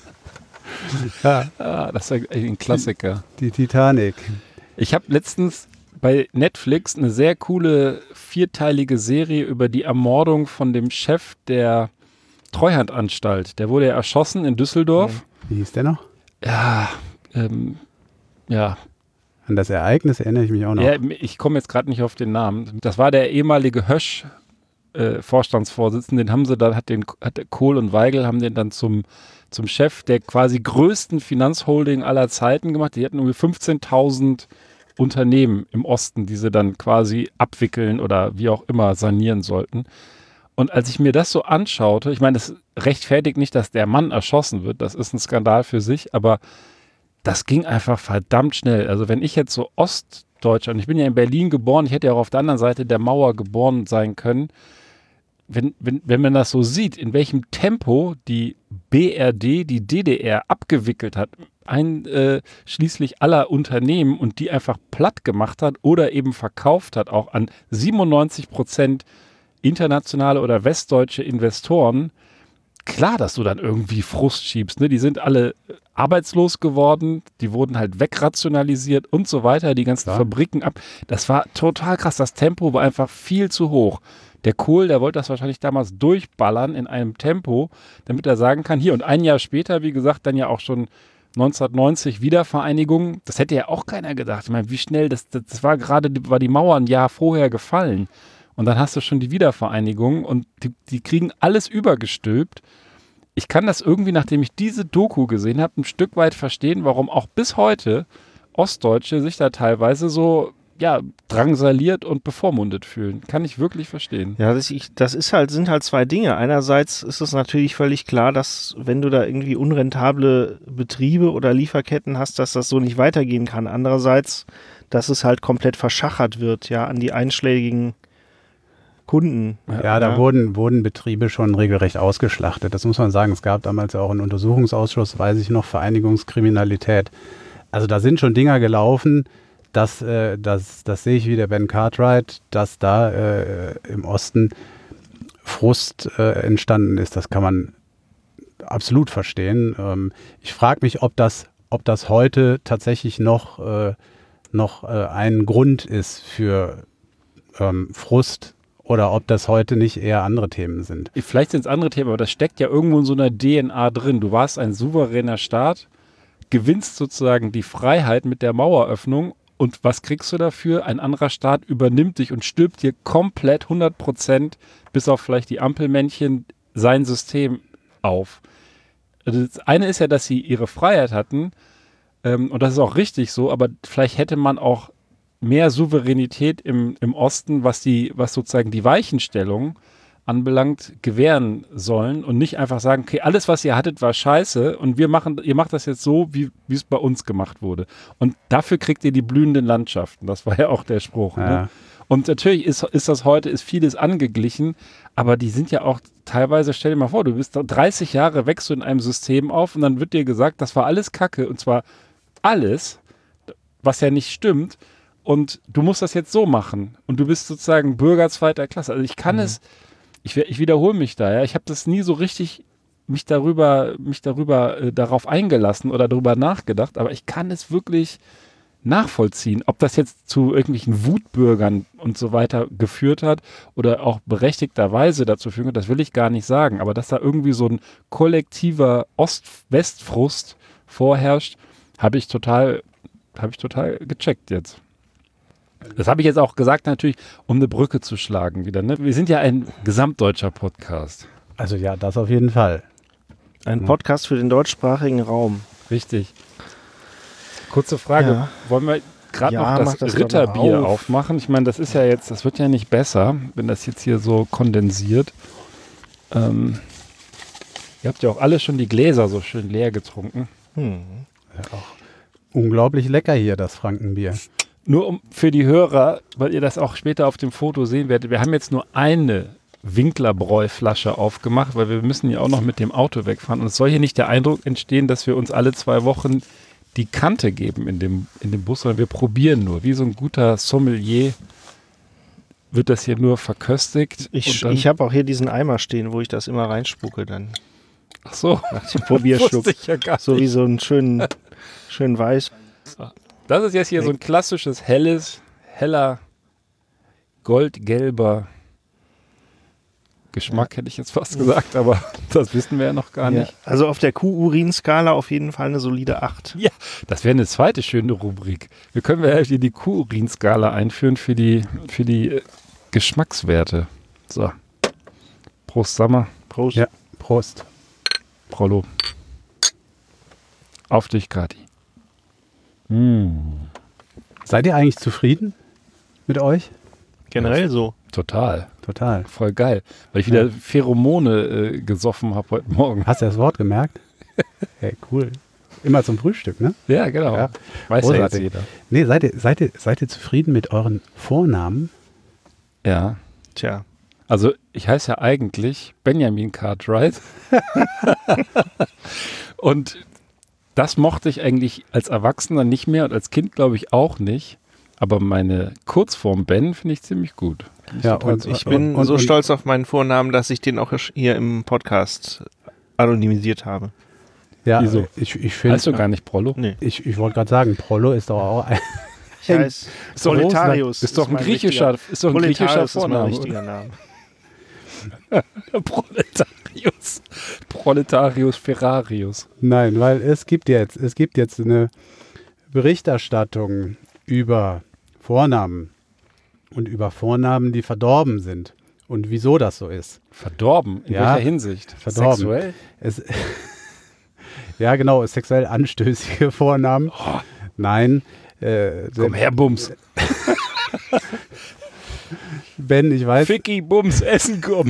Ja. Das ist ein Klassiker. Die Titanic. Ich habe letztens bei Netflix eine sehr coole 4-teilige Serie über die Ermordung von dem Chef der Treuhandanstalt. Der wurde ja erschossen in Düsseldorf. Wie hieß der noch? Ja. An das Ereignis erinnere ich mich auch noch. Ja, ich komme jetzt gerade nicht auf den Namen. Das war der ehemalige Hösch Vorstandsvorsitzenden. Den haben sie dann, hat Kohl und Weigel haben den dann zum Chef der quasi größten Finanzholding aller Zeiten gemacht. Die hatten irgendwie 15.000 Unternehmen im Osten, die sie dann quasi abwickeln oder wie auch immer sanieren sollten. Und als ich mir das so anschaute, ich meine, das rechtfertigt nicht, dass der Mann erschossen wird, das ist ein Skandal für sich, aber das ging einfach verdammt schnell. Also wenn ich jetzt so Ostdeutschland, ich bin ja in Berlin geboren, ich hätte ja auch auf der anderen Seite der Mauer geboren sein können, wenn man das so sieht, in welchem Tempo die BRD die DDR abgewickelt hat, schließlich aller Unternehmen und die einfach platt gemacht hat oder eben verkauft hat, auch an 97% internationale oder westdeutsche Investoren, klar, dass du dann irgendwie Frust schiebst. Ne? Die sind alle arbeitslos geworden, die wurden halt wegrationalisiert und so weiter, die ganzen Fabriken ab. Das war total krass, das Tempo war einfach viel zu hoch. Der Kohl, der wollte das wahrscheinlich damals durchballern in einem Tempo, damit er sagen kann, hier und ein Jahr später, wie gesagt, dann ja auch schon 1990 Wiedervereinigung, das hätte ja auch keiner gedacht. Ich meine, wie schnell, das war die Mauer ein Jahr vorher gefallen. Und dann hast du schon die Wiedervereinigung und die kriegen alles übergestülpt. ich kann das irgendwie, nachdem ich diese Doku gesehen habe, ein Stück weit verstehen, warum auch bis heute Ostdeutsche sich da teilweise so, ja, drangsaliert und bevormundet fühlen. Kann ich wirklich verstehen. Ja, sind halt zwei Dinge. Einerseits ist es natürlich völlig klar, dass wenn du da irgendwie unrentable Betriebe oder Lieferketten hast, dass das so nicht weitergehen kann. Andererseits, dass es halt komplett verschachert wird, ja, an die einschlägigen Kunden. Ja, da wurden Betriebe schon regelrecht ausgeschlachtet. Das muss man sagen. Es gab damals ja auch einen Untersuchungsausschuss, weiß ich noch, Vereinigungskriminalität. Also da sind schon Dinger gelaufen, das sehe ich wie der Ben Cartwright, dass da im Osten Frust entstanden ist. Das kann man absolut verstehen. Ich frage mich, ob das heute tatsächlich noch ein Grund ist für Frust oder ob das heute nicht eher andere Themen sind. Vielleicht sind es andere Themen, aber das steckt ja irgendwo in so einer DNA drin. Du warst ein souveräner Staat, gewinnst sozusagen die Freiheit mit der Maueröffnung und was kriegst du dafür? Ein anderer Staat übernimmt dich und stülpt dir komplett 100%, bis auf vielleicht die Ampelmännchen, sein System auf. Das eine ist ja, dass sie ihre Freiheit hatten und das ist auch richtig so, aber vielleicht hätte man auch mehr Souveränität im Osten, was sozusagen die Weichenstellung anbelangt, gewähren sollen und nicht einfach sagen, okay, alles, was ihr hattet, war scheiße und ihr macht das jetzt so, wie es bei uns gemacht wurde. Und dafür kriegt ihr die blühenden Landschaften. Das war ja auch der Spruch. Ja. Ne? Und natürlich ist vieles angeglichen, aber die sind ja auch teilweise, stell dir mal vor, du bist 30 Jahre, wächst du in einem System auf und dann wird dir gesagt, das war alles Kacke und zwar alles, was ja nicht stimmt. Und du musst das jetzt so machen. Und du bist sozusagen Bürger zweiter Klasse. Also ich kann ich wiederhole mich da, ja. Ich habe das nie so richtig mich darauf eingelassen oder darüber nachgedacht, aber ich kann es wirklich nachvollziehen, ob das jetzt zu irgendwelchen Wutbürgern und so weiter geführt hat oder auch berechtigterweise dazu führt, das will ich gar nicht sagen, aber dass da irgendwie so ein kollektiver Ost-West-Frust vorherrscht, habe ich total gecheckt jetzt. Das habe ich jetzt auch gesagt, natürlich, um eine Brücke zu schlagen wieder. Ne? Wir sind ja ein gesamtdeutscher Podcast. Also ja, das auf jeden Fall. Ein Podcast für den deutschsprachigen Raum. Richtig. Kurze Frage, Ja. wollen wir gerade Ja, noch mach das das doch noch Ritterbier auf. aufmachen? Ich meine, das wird ja nicht besser, wenn das jetzt hier so kondensiert. Ihr habt ja auch alle schon die Gläser so schön leer getrunken. Ja, auch unglaublich lecker hier, das Frankenbier. Nur für die Hörer, weil ihr das auch später auf dem Foto sehen werdet, wir haben jetzt nur eine Winklerbräu-Flasche aufgemacht, weil wir müssen ja auch noch mit dem Auto wegfahren. Und es soll hier nicht der Eindruck entstehen, dass wir uns alle 2 Wochen die Kante geben in dem Bus, sondern wir probieren nur. Wie so ein guter Sommelier wird das hier nur verköstigt. Ich habe auch hier diesen Eimer stehen, wo ich das immer reinspucke dann. Ach so, Nach dem Probierschluck. wusste ich ja gar So nicht. wie so einen schönen Weiß. Das ist jetzt hier so ein klassisches heller, goldgelber Geschmack, hätte ich jetzt fast gesagt, aber das wissen wir ja noch gar nicht. Also auf der Q-Urin-Skala auf jeden Fall eine solide 8. Ja, das wäre eine zweite schöne Rubrik. Wir können ja hier die Q-Urin-Skala einführen für die Geschmackswerte. So. Prost, Sammer. Prost. Ja, Prost. Prollo. Auf dich, Kati. Seid ihr eigentlich zufrieden mit euch? Generell so. Total. Total. Voll geil. Weil ich wieder Pheromone gesoffen habe heute Morgen. Hast du das Wort gemerkt? Hey, cool. Immer zum Frühstück, ne? Ja, genau. Ja. Weiß ja jetzt Großartig. jeder. Nee, seid ihr zufrieden mit euren Vornamen? Ja. Tja. Also ich heiße ja eigentlich Benjamin Cartwright. Und das mochte ich eigentlich als Erwachsener nicht mehr und als Kind glaube ich auch nicht. Aber meine Kurzform Ben finde ich ziemlich gut. Ja, total und Ich bin so stolz auf meinen Vornamen, dass ich den auch hier im Podcast anonymisiert habe. Ja, Wieso? ich finde. Heißt du gar nicht Prollo? Nee. Ich wollte gerade sagen, Prollo ist doch auch ein. Ich heiße Ist doch Proletarius. Ist doch ein mein griechischer Proletarius Vorname. ist mein richtiger Name. Proletarius. Proletarius Ferrarius. Nein, weil es gibt jetzt eine Berichterstattung über Vornamen und über Vornamen, die verdorben sind. und wieso das so ist. Verdorben? In welcher Hinsicht? Verdorben. Sexuell? Ja, genau, sexuell anstößige Vornamen. Oh. Nein. Komm her, Bums. Ben, ich weiß. Ficky, Bums, Essen, komm.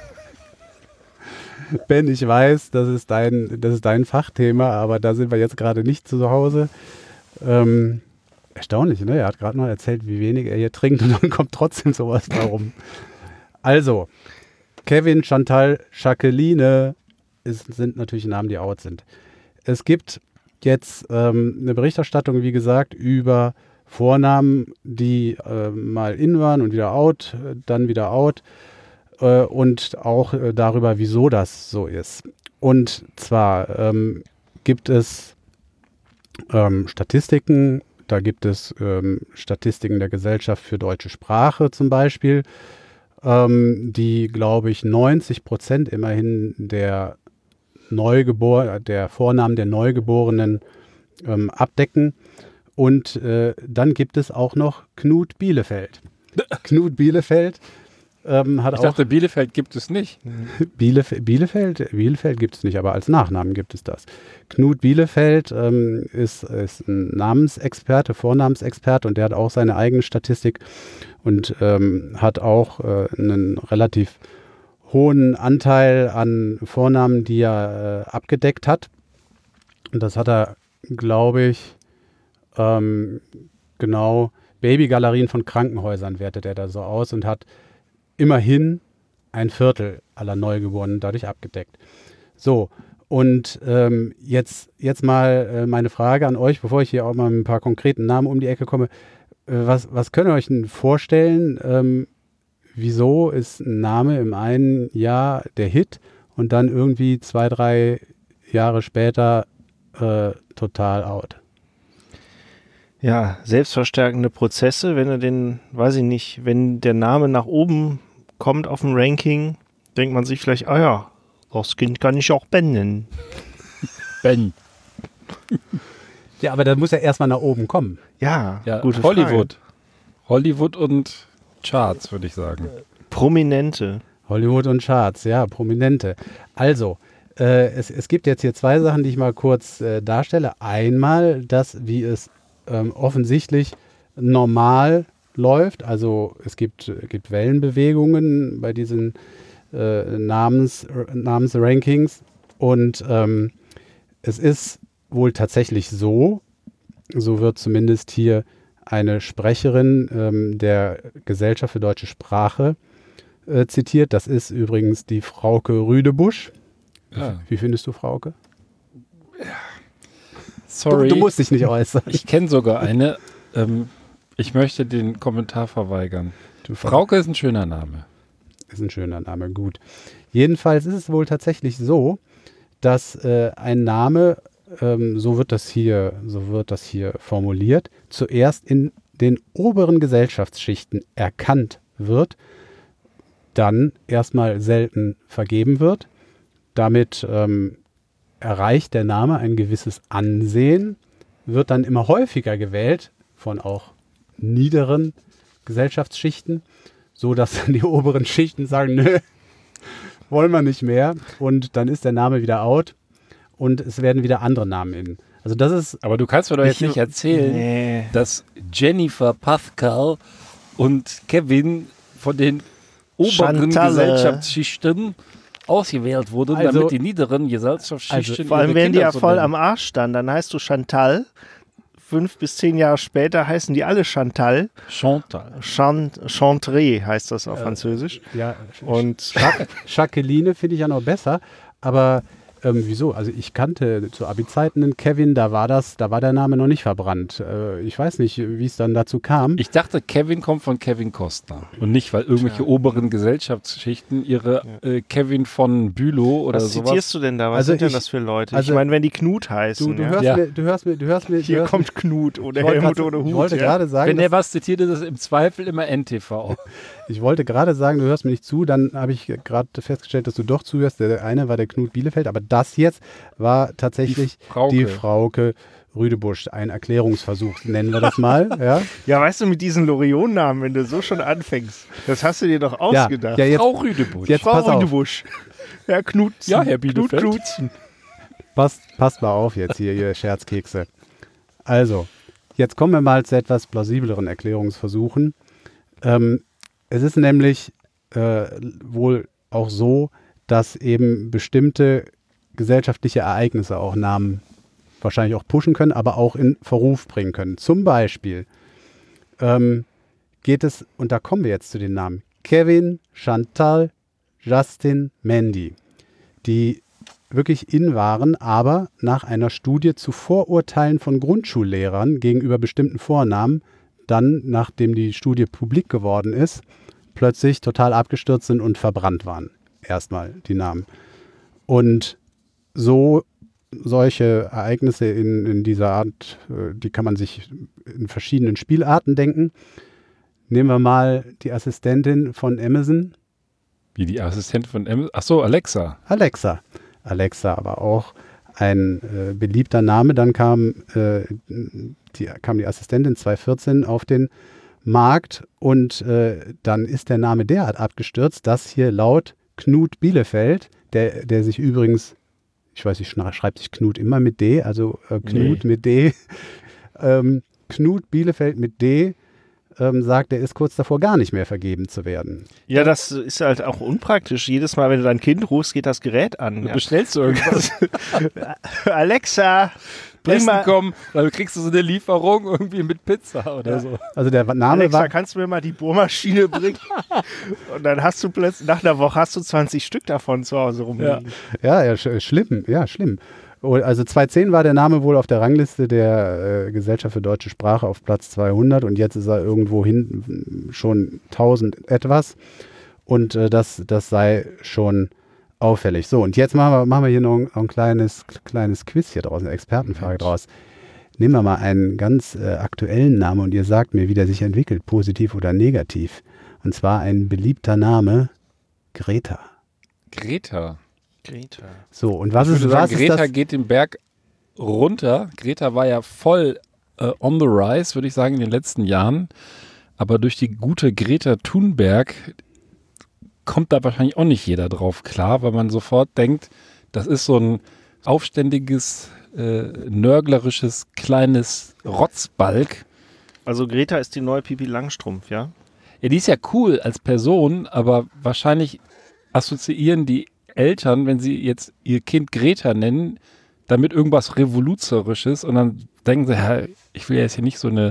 Ben, ich weiß, das ist dein Fachthema, aber da sind wir jetzt gerade nicht zu Hause. Erstaunlich, ne? Er hat gerade noch erzählt, wie wenig er hier trinkt und dann kommt trotzdem sowas warum. Also, Kevin, Chantal, Jacqueline sind natürlich Namen, die out sind. Es gibt jetzt eine Berichterstattung, wie gesagt, über Vornamen, die mal in waren und wieder out, dann wieder out. Und auch darüber, wieso das so ist. Und zwar gibt es Statistiken, da gibt es Statistiken der Gesellschaft für deutsche Sprache zum Beispiel, die, glaube ich, 90% immerhin der Vornamen der Neugeborenen abdecken. Und dann gibt es auch noch Knut Bielefeld. Knut Bielefeld ich dachte, Bielefeld gibt es nicht. Bielefeld gibt es nicht, aber als Nachnamen gibt es das. Knut Bielefeld ist ein Namensexperte, Vornamensexperte, und der hat auch seine eigene Statistik und hat auch einen relativ hohen Anteil an Vornamen, die er abgedeckt hat. Und das hat er, glaube ich, genau, Babygalerien von Krankenhäusern wertet er da so aus und hat immerhin 1/4 aller Neugeborenen dadurch abgedeckt. So, und jetzt mal meine Frage an euch, bevor ich hier auch mal mit ein paar konkreten Namen um die Ecke komme. Was könnt ihr euch denn vorstellen, wieso ist ein Name im einen Jahr der Hit und dann irgendwie 2, 3 Jahre später total out? Ja, selbstverstärkende Prozesse, wenn der Name nach oben kommt auf dem Ranking, denkt man sich vielleicht, das Kind kann ich auch Ben nennen. Ben. Ja, aber da muss ja erstmal nach oben kommen. Ja, gute Hollywood. Frage. Hollywood und Charts, würde ich sagen. Prominente. Hollywood und Charts, ja, Prominente. Also, es gibt jetzt hier 2 Sachen, die ich mal kurz darstelle. Einmal das, wie es offensichtlich normal läuft. Also es gibt Wellenbewegungen bei diesen Namensrankings und es ist wohl tatsächlich so wird zumindest hier eine Sprecherin der Gesellschaft für deutsche Sprache zitiert. Das ist übrigens die Frauke Rüdebusch. Ja. Wie findest du Frauke? Sorry. Du musst dich nicht äußern. Ich kenne sogar eine. Ich möchte den Kommentar verweigern. Frauke ist ein schöner Name. Ist ein schöner Name, gut. Jedenfalls ist es wohl tatsächlich so, dass ein Name, so wird das hier formuliert, zuerst in den oberen Gesellschaftsschichten erkannt wird, dann erstmal selten vergeben wird. Damit erreicht der Name ein gewisses Ansehen, wird dann immer häufiger gewählt von auch niederen Gesellschaftsschichten, so dass dann die oberen Schichten sagen, nö, wollen wir nicht mehr. Und dann ist der Name wieder out und es werden wieder andere Namen in. Also das ist. Aber du kannst mir doch jetzt nicht erzählen, dass Jennifer, Pascal und Kevin von den oberen Gesellschaftsschichten ausgewählt wurden, damit die niederen Gesellschaftsschichten. Vor allem, wenn die ja voll am Arsch standen, dann heißt du Chantal. 5 bis 10 Jahre später heißen die alle Chantal. Chantré heißt das auf Französisch. Ja, und Jacqueline finde ich ja noch besser, aber wieso? Also ich kannte zu Abi-Zeiten einen Kevin, da war der Name noch nicht verbrannt. Ich weiß nicht, wie es dann dazu kam. Ich dachte, Kevin kommt von Kevin Costner und nicht, weil irgendwelche oberen Gesellschaftsschichten ihre Kevin von Bülow oder sowas. Was zitierst du denn da? Was sind denn das für Leute? Also ich meine, wenn die Knut heißen. Du hörst mir. Hier kommt Knut oder Helmut oder Hut. Ich wollte gerade sagen, wenn der was zitiert, ist das im Zweifel immer NTV. Ich wollte gerade sagen, du hörst mir nicht zu, dann habe ich gerade festgestellt, dass du doch zuhörst. Der eine war der Knut Bielefeld, aber das jetzt war tatsächlich die Frauke Rüdebusch, ein Erklärungsversuch, nennen wir das mal. Ja, Ja, weißt du, mit diesen Loriot-Namen, wenn du so schon anfängst, das hast du dir doch ausgedacht. Ja, jetzt, Frau Rüdebusch. jetzt Frau pass auf. Rüdebusch. Herr Knutzen. Ja, Herr Bielefeld. Knut Knutzen. Passt mal auf jetzt hier, ihr Scherzkekse. Also, jetzt kommen wir mal zu etwas plausibleren Erklärungsversuchen. Es ist nämlich wohl auch so, dass eben bestimmte gesellschaftliche Ereignisse auch Namen wahrscheinlich auch pushen können, aber auch in Verruf bringen können. Zum Beispiel geht es, und da kommen wir jetzt zu den Namen, Kevin, Chantal, Justin, Mandy, die wirklich in waren, aber nach einer Studie zu Vorurteilen von Grundschullehrern gegenüber bestimmten Vornamen dann, nachdem die Studie publik geworden ist, plötzlich total abgestürzt sind und verbrannt waren. Erstmal die Namen. Und so solche Ereignisse in dieser Art, die kann man sich in verschiedenen Spielarten denken. Nehmen wir mal die Assistentin von Amazon. Wie die Assistentin von Amazon? Achso, Alexa. Alexa, aber auch ein beliebter Name. Dann kam die Assistentin 2014 auf den Markt und dann ist der Name derart abgestürzt, dass hier laut Knut Bielefeld, der sich übrigens, ich weiß nicht, schreibt sich Knut immer mit D, also Knut mit D, Knut Bielefeld mit D, sagt, er ist kurz davor, gar nicht mehr vergeben zu werden. Ja, das ist halt auch unpraktisch. Jedes Mal, wenn du dein Kind rufst, geht das Gerät an. Du bestellst du irgendwas. Alexa, bring Essen mal. kommen, dann kriegst du so eine Lieferung irgendwie mit Pizza oder so. Also der Name Alexa, war... kannst du mir mal die Bohrmaschine bringen? Und dann hast du plötzlich, nach einer Woche hast du 20 Stück davon zu Hause rumliegen. Schlimm. Also 2010 war der Name wohl auf der Rangliste der Gesellschaft für deutsche Sprache auf Platz 200 und jetzt ist er irgendwo hin schon 1000 etwas und das sei schon auffällig. So, und jetzt machen wir hier noch ein kleines Quiz hier draus, eine Expertenfrage draus. Nehmen wir mal einen ganz aktuellen Namen und ihr sagt mir, wie der sich entwickelt, positiv oder negativ. Und zwar ein beliebter Name, Greta. Greta. So, und was ist Greta das? geht den Berg runter. Greta war ja voll on the rise, würde ich sagen, in den letzten Jahren. Aber durch die gute Greta Thunberg kommt da wahrscheinlich auch nicht jeder drauf klar, weil man sofort denkt, das ist so ein aufständiges, nörglerisches, kleines Rotzbalg. Also Greta ist die neue Pipi Langstrumpf, ja? Ja, die ist ja cool als Person, aber wahrscheinlich assoziieren die Eltern, wenn sie jetzt ihr Kind Greta nennen, damit irgendwas Revolutionäres und dann denken sie, ja, ich will jetzt hier nicht so eine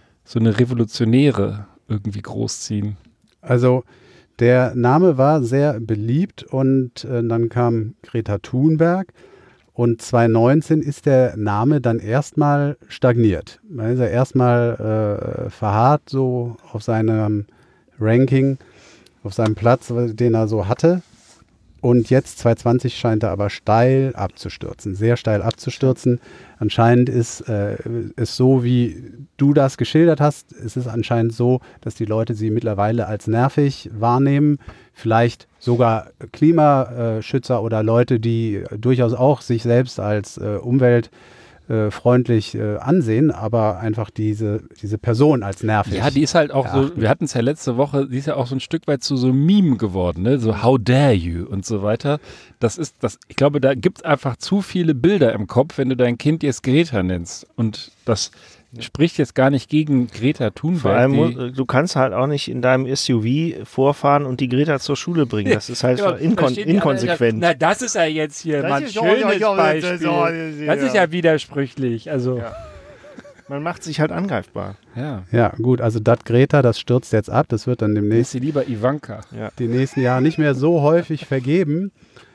Revolutionäre irgendwie großziehen. Also der Name war sehr beliebt und dann kam Greta Thunberg und 2019 ist der Name dann erstmal stagniert. Da ist er erstmal verharrt so auf seinem Ranking, auf seinem Platz, den er so hatte. Und jetzt 2020 scheint er aber steil abzustürzen, sehr steil abzustürzen. Anscheinend ist es so, wie du das geschildert hast. Es ist anscheinend so, dass die Leute sie mittlerweile als nervig wahrnehmen. Vielleicht sogar Klimaschützer oder Leute, die durchaus auch sich selbst als umweltfreundlich ansehen, aber einfach diese Person als nervig. Ja, die ist halt auch so, wir hatten es ja letzte Woche, die ist ja auch so ein Stück weit zu so einem Meme geworden, ne? So how dare you und so weiter. Ich glaube, da gibt es einfach zu viele Bilder im Kopf, wenn du dein Kind jetzt Greta nennst. Und das spricht jetzt gar nicht gegen Greta Thunberg. Vor allem, du kannst halt auch nicht in deinem SUV vorfahren und die Greta zur Schule bringen. Das ist halt inkonsequent. Na, das ist ja jetzt hier mal ein schönes Beispiel. Das ist ja widersprüchlich. Also. Ja. Man macht sich halt angreifbar. Ja, gut, also das Greta, das stürzt jetzt ab. Das wird dann demnächst ist sie lieber Ivanka. Die nächsten Jahre nicht mehr so häufig vergeben.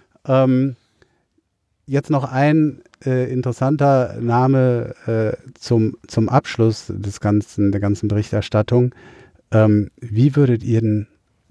Jetzt noch ein interessanter Name zum Abschluss der ganzen Berichterstattung. Wie würdet ihr denn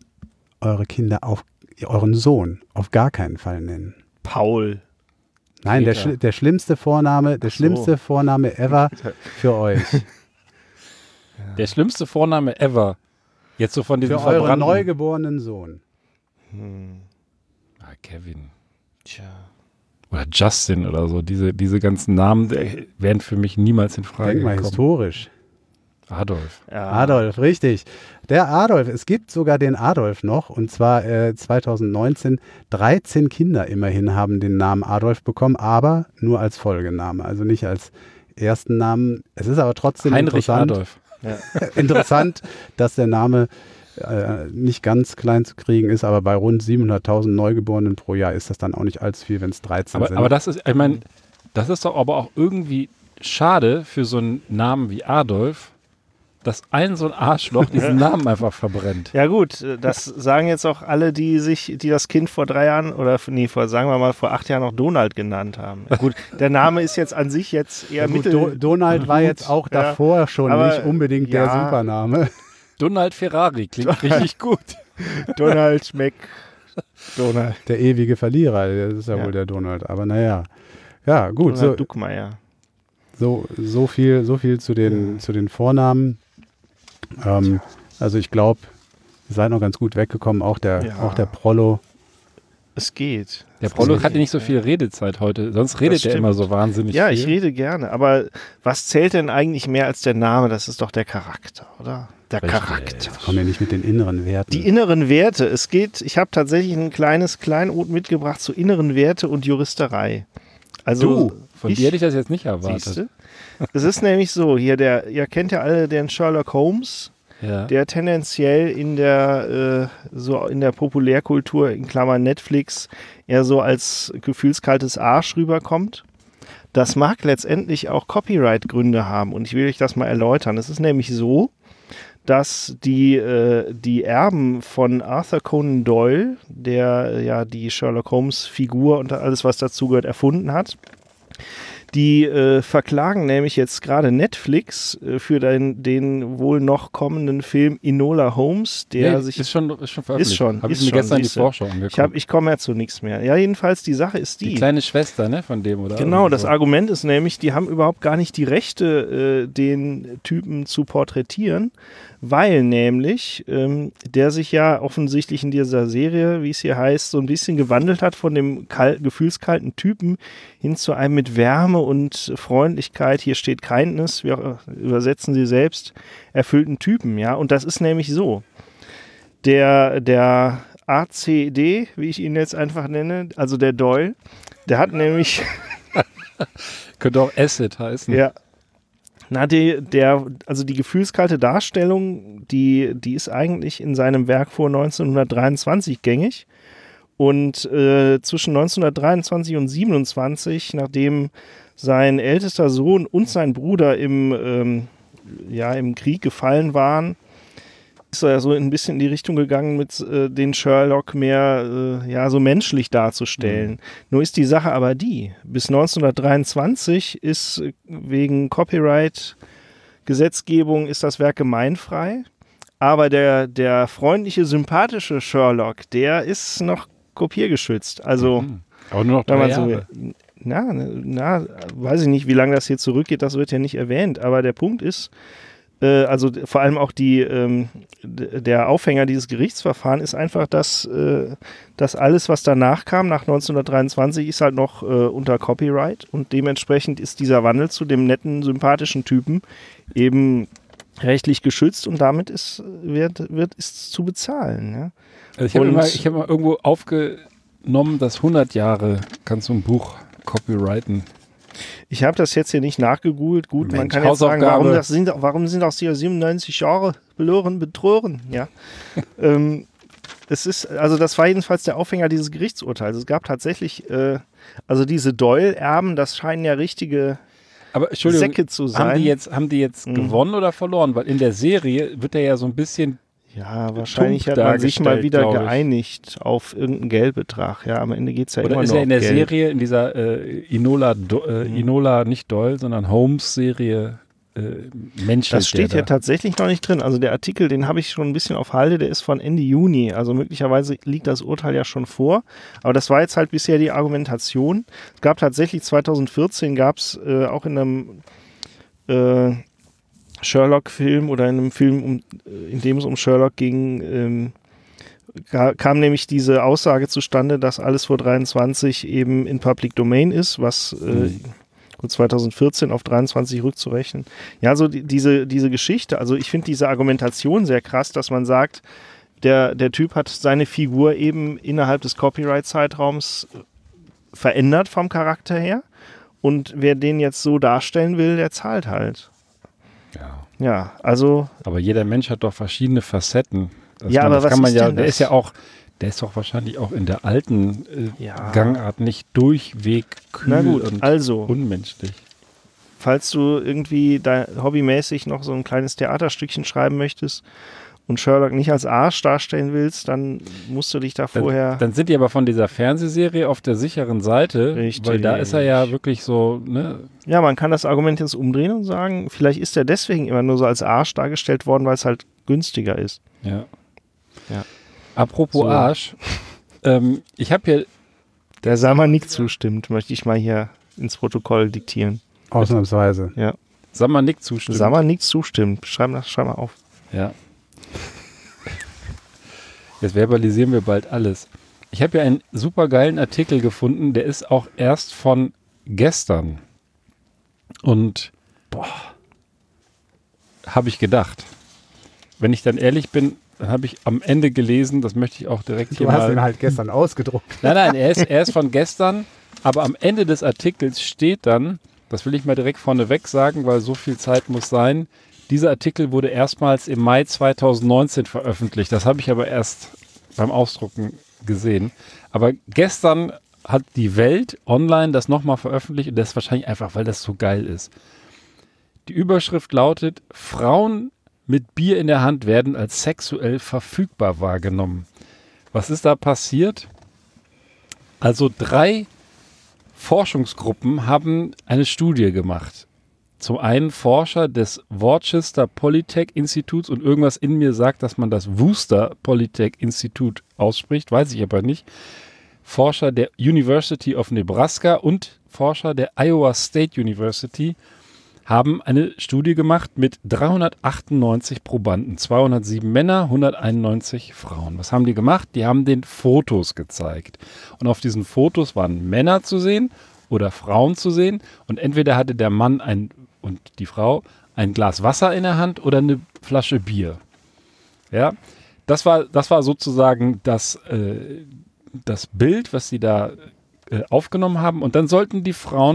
euren Sohn auf gar keinen Fall nennen? Paul. Nein, der schlimmste Vorname ever für euch. Der schlimmste Vorname ever. Jetzt so von diesem für euren neugeborenen Sohn. Kevin. Tja. oder Justin oder so. Diese ganzen Namen wären für mich niemals in Frage Denk mal gekommen. historisch. Adolf. Ja. Adolf, richtig. Der Adolf, es gibt sogar den Adolf noch, und zwar 2019. 13 Kinder immerhin haben den Namen Adolf bekommen, aber nur als Folgename, also nicht als ersten Namen. Es ist aber trotzdem Heinrich interessant, Adolf. interessant, dass der Name nicht ganz klein zu kriegen ist, aber bei rund 700.000 Neugeborenen pro Jahr ist das dann auch nicht allzu viel, wenn es 13 sind. Aber das ist, ich meine, das ist doch aber auch irgendwie schade für so einen Namen wie Adolf, dass so ein Arschloch diesen Namen einfach verbrennt. Ja gut, das sagen jetzt auch alle, die das Kind vor 3 Jahren oder sagen wir mal vor 8 Jahren noch Donald genannt haben. Gut, der Name ist jetzt an sich jetzt eher Donald war jetzt auch davor schon aber nicht unbedingt der Supername. Donald Ferrari klingt richtig gut. Donald Donald. Der ewige Verlierer, das ist ja wohl der Donald. Aber naja, ja gut. Donald Duckmeier. So viel zu den Vornamen. Also ich glaube, ihr seid noch ganz gut weggekommen. Auch der Prollo. Es geht. Der Prollo hatte nicht so viel Redezeit heute. Sonst redet er immer so wahnsinnig viel. Ja, ich rede gerne. Aber was zählt denn eigentlich mehr als der Name? Das ist doch der Charakter, oder? Der Charakter. Jetzt kommen wir nicht mit den inneren Werten. Die inneren Werte. Ich habe tatsächlich ein kleines Kleinod mitgebracht zu inneren Werte und Juristerei. Also von dir hätte ich das jetzt nicht erwartet. Siehste? Es ist nämlich so, ihr kennt ja alle den Sherlock Holmes, der tendenziell in der Populärkultur, in Klammern Netflix, eher so als gefühlskaltes Arsch rüberkommt. Das mag letztendlich auch Copyright-Gründe haben und ich will euch das mal erläutern. Es ist nämlich so, dass die Erben von Arthur Conan Doyle, der ja die Sherlock Holmes-Figur und alles, was dazugehört, erfunden hat, die verklagen nämlich jetzt gerade Netflix für den wohl noch kommenden Film Enola Holmes, der ist schon veröffentlicht. Ist schon. Habe ich mir gestern die Vorschau angeguckt. Ich komme ja zu nichts mehr. Ja, jedenfalls, die Sache ist die. Die kleine Schwester, ne, von dem, oder? Genau, das Argument ist nämlich, die haben überhaupt gar nicht die Rechte, den Typen zu porträtieren, weil nämlich der sich ja offensichtlich in dieser Serie, wie es hier heißt, so ein bisschen gewandelt hat von dem gefühlskalten Typen hin zu einem mit Wärme und Freundlichkeit, hier steht Kindness, wir übersetzen sie selbst, erfüllten Typen, ja, und das ist nämlich so. Der ACD, wie ich ihn jetzt einfach nenne, also der Doyle, der hat nämlich könnte auch Acid heißen. Ja. Na, die gefühlskalte Darstellung, die ist eigentlich in seinem Werk vor 1923 gängig. Und zwischen 1923 und 1927, nachdem sein ältester Sohn und sein Bruder im Krieg gefallen waren, ist er so ein bisschen in die Richtung gegangen, mit den Sherlock mehr so menschlich darzustellen. Nur ist die Sache aber bis 1923 ist wegen Copyright-Gesetzgebung ist das Werk gemeinfrei, aber der freundliche, sympathische Sherlock, der ist noch kopiergeschützt. Also, aber nur noch 3 Jahre. Weiß ich nicht, wie lange das hier zurückgeht, das wird ja nicht erwähnt, aber der Punkt ist, also vor allem auch der Aufhänger dieses Gerichtsverfahrens ist einfach, dass alles, was danach kam, nach 1923, ist halt noch unter Copyright und dementsprechend ist dieser Wandel zu dem netten, sympathischen Typen eben rechtlich geschützt und damit ist zu bezahlen. Ja? Also ich habe mal irgendwo aufgenommen, dass 100 Jahre kannst du ein Buch copyrighten. Ich habe das jetzt hier nicht nachgegoogelt. Gut, Mensch, man kann jetzt sagen, warum sind das hier 97 Jahre betrogen? Ja. Das war jedenfalls der Aufhänger dieses Gerichtsurteils. Es gab tatsächlich, diese Doyle-Erben, das scheinen ja richtige Säcke zu sein. Haben die jetzt gewonnen oder verloren? Weil in der Serie wird er ja so ein bisschen. Ja, wahrscheinlich hat man sich mal wieder geeinigt auf irgendeinen Geldbetrag. Ja, am Ende geht es ja immer noch um Geld. Oder ist er in der Serie, in dieser Enola, nicht Doyle, sondern Holmes-Serie menschlich? Das steht hier tatsächlich noch nicht drin. Also der Artikel, den habe ich schon ein bisschen auf Halde, der ist von Ende Juni. Also möglicherweise liegt das Urteil ja schon vor. Aber das war jetzt halt bisher die Argumentation. Es gab tatsächlich 2014 auch in einem Sherlock-Film oder in einem Film, in dem es um Sherlock ging, kam nämlich diese Aussage zustande, dass alles vor 23 eben in Public Domain ist, was 2014 auf 23 rückzurechnen. Ja, so diese Geschichte, also ich finde diese Argumentation sehr krass, dass man sagt, der Typ hat seine Figur eben innerhalb des Copyright-Zeitraums verändert vom Charakter her und wer den jetzt so darstellen will, der zahlt halt. Ja, also... Aber jeder Mensch hat doch verschiedene Facetten. Aber was ist denn das? Der ist doch wahrscheinlich auch in der alten Gangart nicht durchweg kühl und unmenschlich. Falls du irgendwie hobbymäßig noch so ein kleines Theaterstückchen schreiben möchtest und Sherlock nicht als Arsch darstellen willst, dann musst du dich da vorher... Dann sind die aber von dieser Fernsehserie auf der sicheren Seite, Richtig. Weil da ist er ja wirklich so... Ne? Ja, man kann das Argument jetzt umdrehen und sagen, vielleicht ist er deswegen immer nur so als Arsch dargestellt worden, weil es halt günstiger ist. Ja. Apropos Arsch, ich habe hier... Der Samanik zustimmt, möchte ich mal hier ins Protokoll diktieren. Ausnahmsweise. Ja. Samanik zustimmt. Samanik zustimmt. Schreib mal auf. Ja. Jetzt verbalisieren wir bald alles. Ich habe hier einen super geilen Artikel gefunden, der ist auch erst von gestern. Und habe ich gedacht. Wenn ich dann ehrlich bin, habe ich am Ende gelesen, das möchte ich auch direkt hier mal... Du hast ihn halt gestern ausgedruckt. Nein, er ist von gestern, aber am Ende des Artikels steht dann, das will ich mal direkt vorneweg sagen, weil so viel Zeit muss sein, dieser Artikel wurde erstmals im Mai 2019 veröffentlicht. Das habe ich aber erst beim Ausdrucken gesehen. Aber gestern hat die Welt online das nochmal veröffentlicht und das ist wahrscheinlich einfach, weil das so geil ist. Die Überschrift lautet: Frauen mit Bier in der Hand werden als sexuell verfügbar wahrgenommen. Was ist da passiert? Also 3 Forschungsgruppen haben eine Studie gemacht. Zum einen Forscher des Worcester Polytech Instituts und irgendwas in mir sagt, dass man das Worcester Polytech Institut ausspricht, weiß ich aber nicht. Forscher der University of Nebraska und Forscher der Iowa State University haben eine Studie gemacht mit 398 Probanden, 207 Männer, 191 Frauen. Was haben die gemacht? Die haben den Fotos gezeigt. Und auf diesen Fotos waren Männer zu sehen oder Frauen zu sehen. Und entweder hatte der Mann und die Frau ein Glas Wasser in der Hand oder eine Flasche Bier. Ja, das war sozusagen das Bild, was sie da aufgenommen haben. Und dann sollten die Frauen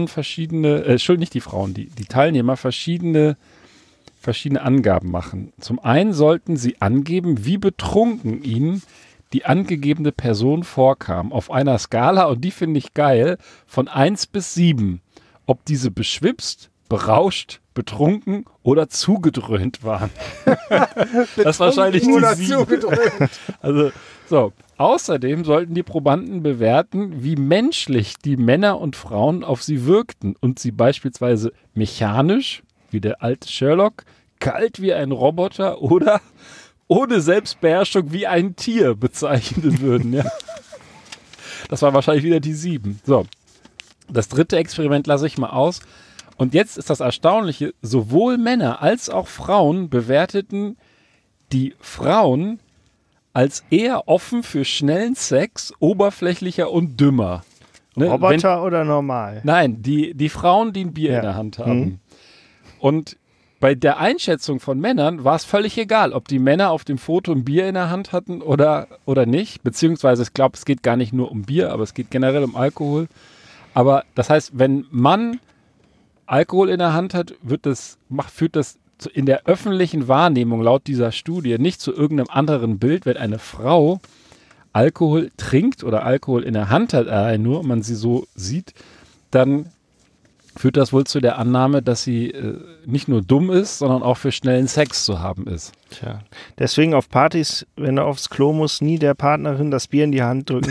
die Teilnehmer verschiedene Angaben machen. Zum einen sollten sie angeben, wie betrunken ihnen die angegebene Person vorkam. Auf einer Skala, und die finde ich geil, von 1 bis 7. Ob diese beschwipst, berauscht, betrunken oder zugedröhnt waren. Das ist wahrscheinlich die 7. Also, so. Außerdem sollten die Probanden bewerten, wie menschlich die Männer und Frauen auf sie wirkten und sie beispielsweise mechanisch, wie der alte Sherlock, kalt wie ein Roboter oder ohne Selbstbeherrschung wie ein Tier bezeichnen würden. Ja. Das war wahrscheinlich wieder die 7. So, das 3. Experiment lasse ich mal aus. Und jetzt ist das Erstaunliche, sowohl Männer als auch Frauen bewerteten die Frauen als eher offen für schnellen Sex, oberflächlicher und dümmer. Ne? Roboter oder normal? Nein, die Frauen, die ein Bier in der Hand haben. Und bei der Einschätzung von Männern war es völlig egal, ob die Männer auf dem Foto ein Bier in der Hand hatten oder nicht. Beziehungsweise, ich glaube, es geht gar nicht nur um Bier, aber es geht generell um Alkohol. Aber das heißt, wenn Mann Alkohol in der Hand hat, führt das in der öffentlichen Wahrnehmung laut dieser Studie nicht zu irgendeinem anderen Bild. Wenn eine Frau Alkohol trinkt oder Alkohol in der Hand hat, nur man sie so sieht, dann führt das wohl zu der Annahme, dass sie nicht nur dumm ist, sondern auch für schnellen Sex zu haben ist. Tja, deswegen auf Partys, wenn du aufs Klo musst, nie der Partnerin das Bier in die Hand drücken.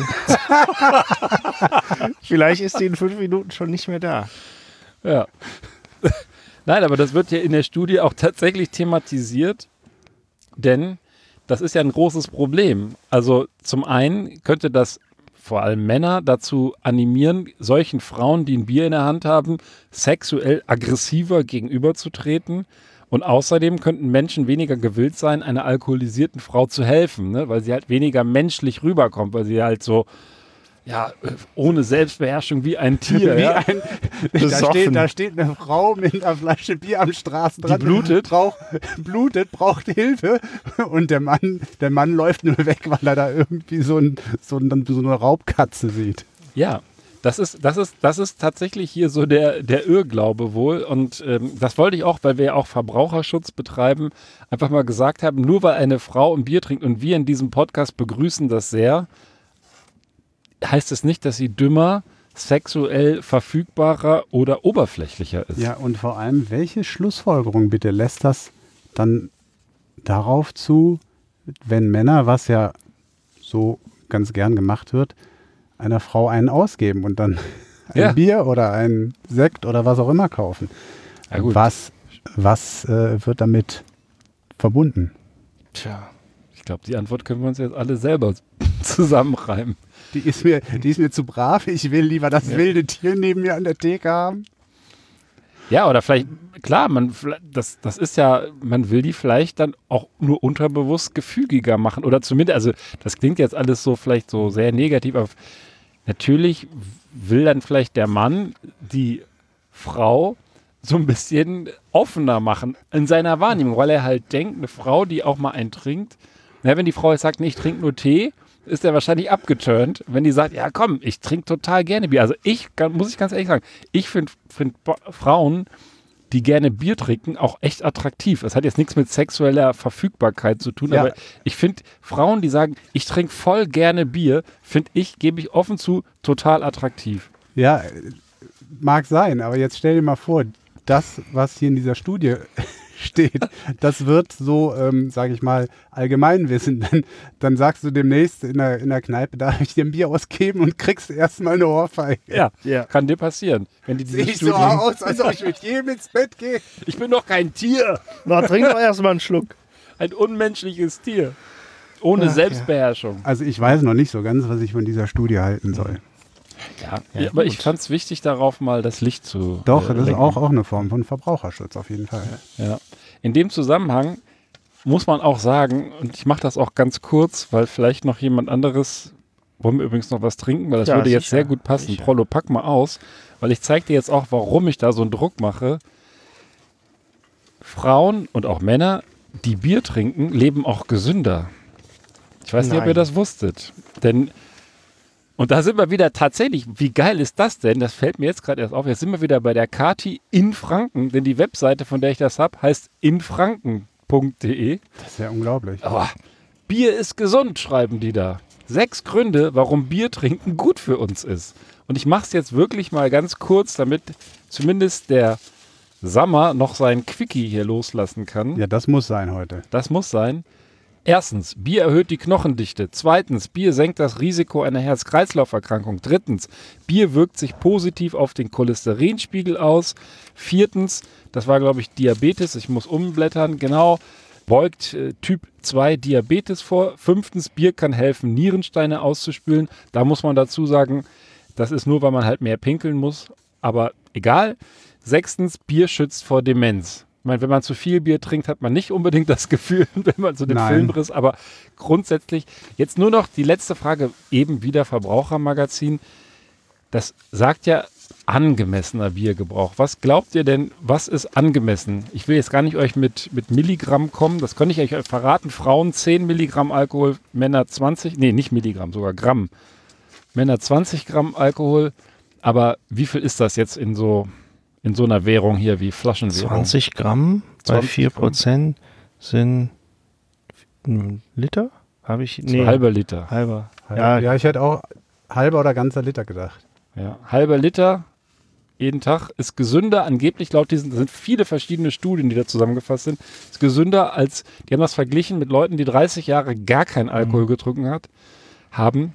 Vielleicht ist die in 5 Minuten schon nicht mehr da. Ja. Nein, aber das wird ja in der Studie auch tatsächlich thematisiert, denn das ist ja ein großes Problem. Also zum einen könnte das vor allem Männer dazu animieren, solchen Frauen, die ein Bier in der Hand haben, sexuell aggressiver gegenüberzutreten. Und außerdem könnten Menschen weniger gewillt sein, einer alkoholisierten Frau zu helfen, ne? Weil sie halt weniger menschlich rüberkommt, weil sie halt so, ja, ohne Selbstbeherrschung wie ein Tier. Da steht eine Frau mit einer Flasche Bier am Straßenrand. Die blutet, braucht Hilfe und der Mann läuft nur weg, weil er da irgendwie so eine Raubkatze sieht. Ja, das ist tatsächlich hier so der Irrglaube wohl. Und das wollte ich auch, weil wir ja auch Verbraucherschutz betreiben, einfach mal gesagt haben, nur weil eine Frau ein Bier trinkt und wir in diesem Podcast begrüßen das sehr, heißt es nicht, dass sie dümmer, sexuell verfügbarer oder oberflächlicher ist. Ja, und vor allem, welche Schlussfolgerung bitte lässt das dann darauf zu, wenn Männer, was ja so ganz gern gemacht wird, einer Frau einen ausgeben und dann ein Bier oder ein Sekt oder was auch immer kaufen? Ja, gut. Was wird damit verbunden? Tja, ich glaube, die Antwort können wir uns jetzt alle selber zusammenreimen. Die ist mir zu brav. Ich will lieber das wilde Tier neben mir an der Theke haben. Ja, oder vielleicht, klar, das ist ja, man will die vielleicht dann auch nur unterbewusst gefügiger machen. Oder zumindest, also das klingt jetzt alles so vielleicht so sehr negativ, aber natürlich will dann vielleicht der Mann die Frau so ein bisschen offener machen in seiner Wahrnehmung, weil er halt denkt, eine Frau, die auch mal einen trinkt, wenn die Frau jetzt sagt, nee, ich trinke nur Tee, ist er wahrscheinlich abgeturnt, wenn die sagt, ja komm, ich trinke total gerne Bier. Also muss ich ganz ehrlich sagen, ich finde Frauen, die gerne Bier trinken, auch echt attraktiv. Das hat jetzt nichts mit sexueller Verfügbarkeit zu tun, aber ich finde Frauen, die sagen, ich trinke voll gerne Bier, gebe ich offen zu, total attraktiv. Ja, mag sein, aber jetzt stell dir mal vor, das, was hier in dieser Studie steht, das wird so, sage ich mal, Allgemeinwissen. Dann sagst du demnächst in der Kneipe, darf ich dir ein Bier ausgeben und kriegst erstmal eine Ohrfeige. Ja, kann dir passieren. Wenn die sehe ich so aus, als ob ich mit jedem ins Bett gehe. Ich bin doch kein Tier. Na, trink doch erstmal einen Schluck. Ein unmenschliches Tier. Ohne Selbstbeherrschung. Also ich weiß noch nicht so ganz, was ich von dieser Studie halten soll. Ja, aber ich fand es wichtig, darauf mal das Licht zu Doch, das ist auch eine Form von Verbraucherschutz auf jeden Fall. Ja. In dem Zusammenhang muss man auch sagen, und ich mache das auch ganz kurz, weil vielleicht noch jemand anderes, wollen wir übrigens noch was trinken, weil das würde jetzt sehr gut passen. Sicher. Prollo, pack mal aus, weil ich zeige dir jetzt auch, warum ich da so einen Druck mache. Frauen und auch Männer, die Bier trinken, leben auch gesünder. Ich weiß nicht, ob ihr das wusstet. Und da sind wir wieder tatsächlich, wie geil ist das denn? Das fällt mir jetzt gerade erst auf. Jetzt sind wir wieder bei der Kati in Franken, denn die Webseite, von der ich das habe, heißt infranken.de. Das ist ja unglaublich. Aber Bier ist gesund, schreiben die da. 6 Gründe, warum Bier trinken gut für uns ist. Und ich mache es jetzt wirklich mal ganz kurz, damit zumindest der Sammer noch seinen Quickie hier loslassen kann. Ja, das muss sein heute. Das muss sein. Erstens, Bier erhöht die Knochendichte. Zweitens, Bier senkt das Risiko einer Herz-Kreislauf-Erkrankung. Drittens, Bier wirkt sich positiv auf den Cholesterinspiegel aus. Viertens, das war, glaube ich, Diabetes. Ich muss umblättern. Genau, beugt Typ 2 Diabetes vor. Fünftens, Bier kann helfen, Nierensteine auszuspülen. Da muss man dazu sagen, das ist nur, weil man halt mehr pinkeln muss. Aber egal. Sechstens, Bier schützt vor Demenz. Ich meine, wenn man zu viel Bier trinkt, hat man nicht unbedingt das Gefühl, wenn man so den Filmriss, aber grundsätzlich, jetzt nur noch die letzte Frage, eben wieder Verbrauchermagazin. Das sagt ja angemessener Biergebrauch. Was glaubt ihr denn, was ist angemessen? Ich will jetzt gar nicht euch mit Milligramm kommen, das könnte ich euch verraten. Frauen 10 Milligramm Alkohol, Männer 20, nee, nicht Milligramm, sogar Gramm. Männer 20 Gramm Alkohol, aber wie viel ist das jetzt in so einer Währung hier wie Flaschenwährung? 20 Gramm bei 4% sind ein Liter? Habe ich? Nee. Halber Liter. Halber. Ja, ich hätte auch halber oder ganzer Liter gedacht. Ja, halber Liter jeden Tag ist gesünder, angeblich laut diesen, das sind viele verschiedene Studien, die da zusammengefasst sind, ist gesünder als, die haben das verglichen mit Leuten, die 30 Jahre gar keinen Alkohol getrunken haben.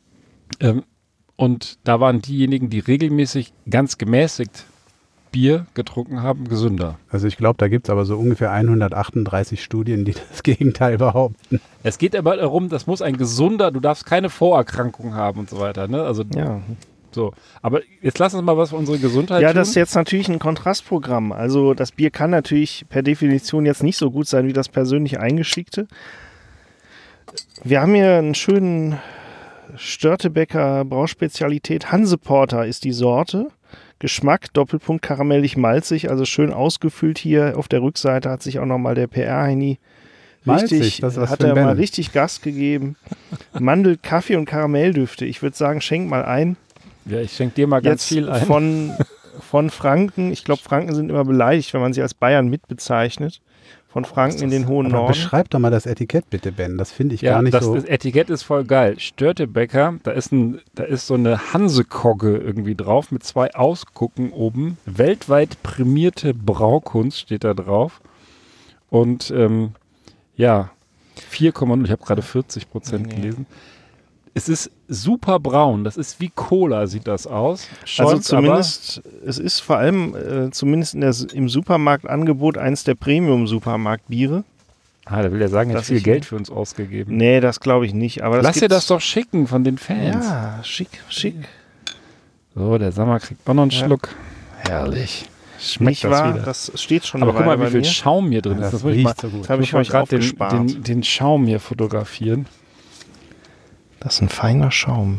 Und da waren diejenigen, die regelmäßig ganz gemäßigt Bier getrunken haben, gesünder. Also ich glaube, da gibt es aber so ungefähr 138 Studien, die das Gegenteil behaupten. Es geht aber darum, das muss ein gesunder, du darfst keine Vorerkrankung haben und so weiter. Ne? Also So, aber jetzt lass uns mal was für unsere Gesundheit Ja, tun. das ist jetzt natürlich ein Kontrastprogramm. Also das Bier kann natürlich per Definition jetzt nicht so gut sein wie das persönlich Eingeschickte. Wir haben hier einen schönen Störtebeker Brauspezialität. Hanseporter ist die Sorte. Geschmack, Doppelpunkt, karamellig-malzig, also schön ausgefüllt hier. Auf der Rückseite hat sich auch nochmal der PR-Heini Malzig, das ist was hat für ein er mal Ben. richtig Gas gegeben. Mandel, Kaffee und Karamelldüfte. Ich würde sagen, schenk mal ein. Ja, ich schenke dir mal ganz Jetzt viel ein. von Franken. Ich glaube, Franken sind immer beleidigt, wenn man sie als Bayern mitbezeichnet. Von Franken in den hohen Aber Norden. beschreib doch mal das Etikett bitte, Ben. Das finde ich Ja, gar nicht so. das Etikett ist voll geil. Störtebeker, da ist so eine Hansekogge irgendwie drauf mit 2 Ausgucken oben. Weltweit prämierte Braukunst steht da drauf. Und ja, 4,0, ich habe gerade 40% gelesen. Es ist super braun, das ist wie Cola, sieht das aus. Also zumindest, es ist vor allem zumindest im Supermarktangebot eins der Premium-Supermarktbiere. Da will er sagen, er hat Dass viel ich- Geld für uns ausgegeben. Nee, das glaube ich nicht. Aber Lass dir gibt's- das doch schicken von den Fans. Ja, schick. So, der Sammer kriegt auch noch einen Ja. Schluck. Herrlich. Schmeckt Nicht das wahr? wieder. Das steht schon Aber eine guck Weile mal, wie bei viel mir. Schaum hier drin ist. Das Das muss ich mal, riecht so gut. Das habe muss ich mal euch gerade aufgespart. den Schaum hier fotografieren. Das ist ein feiner Schaum.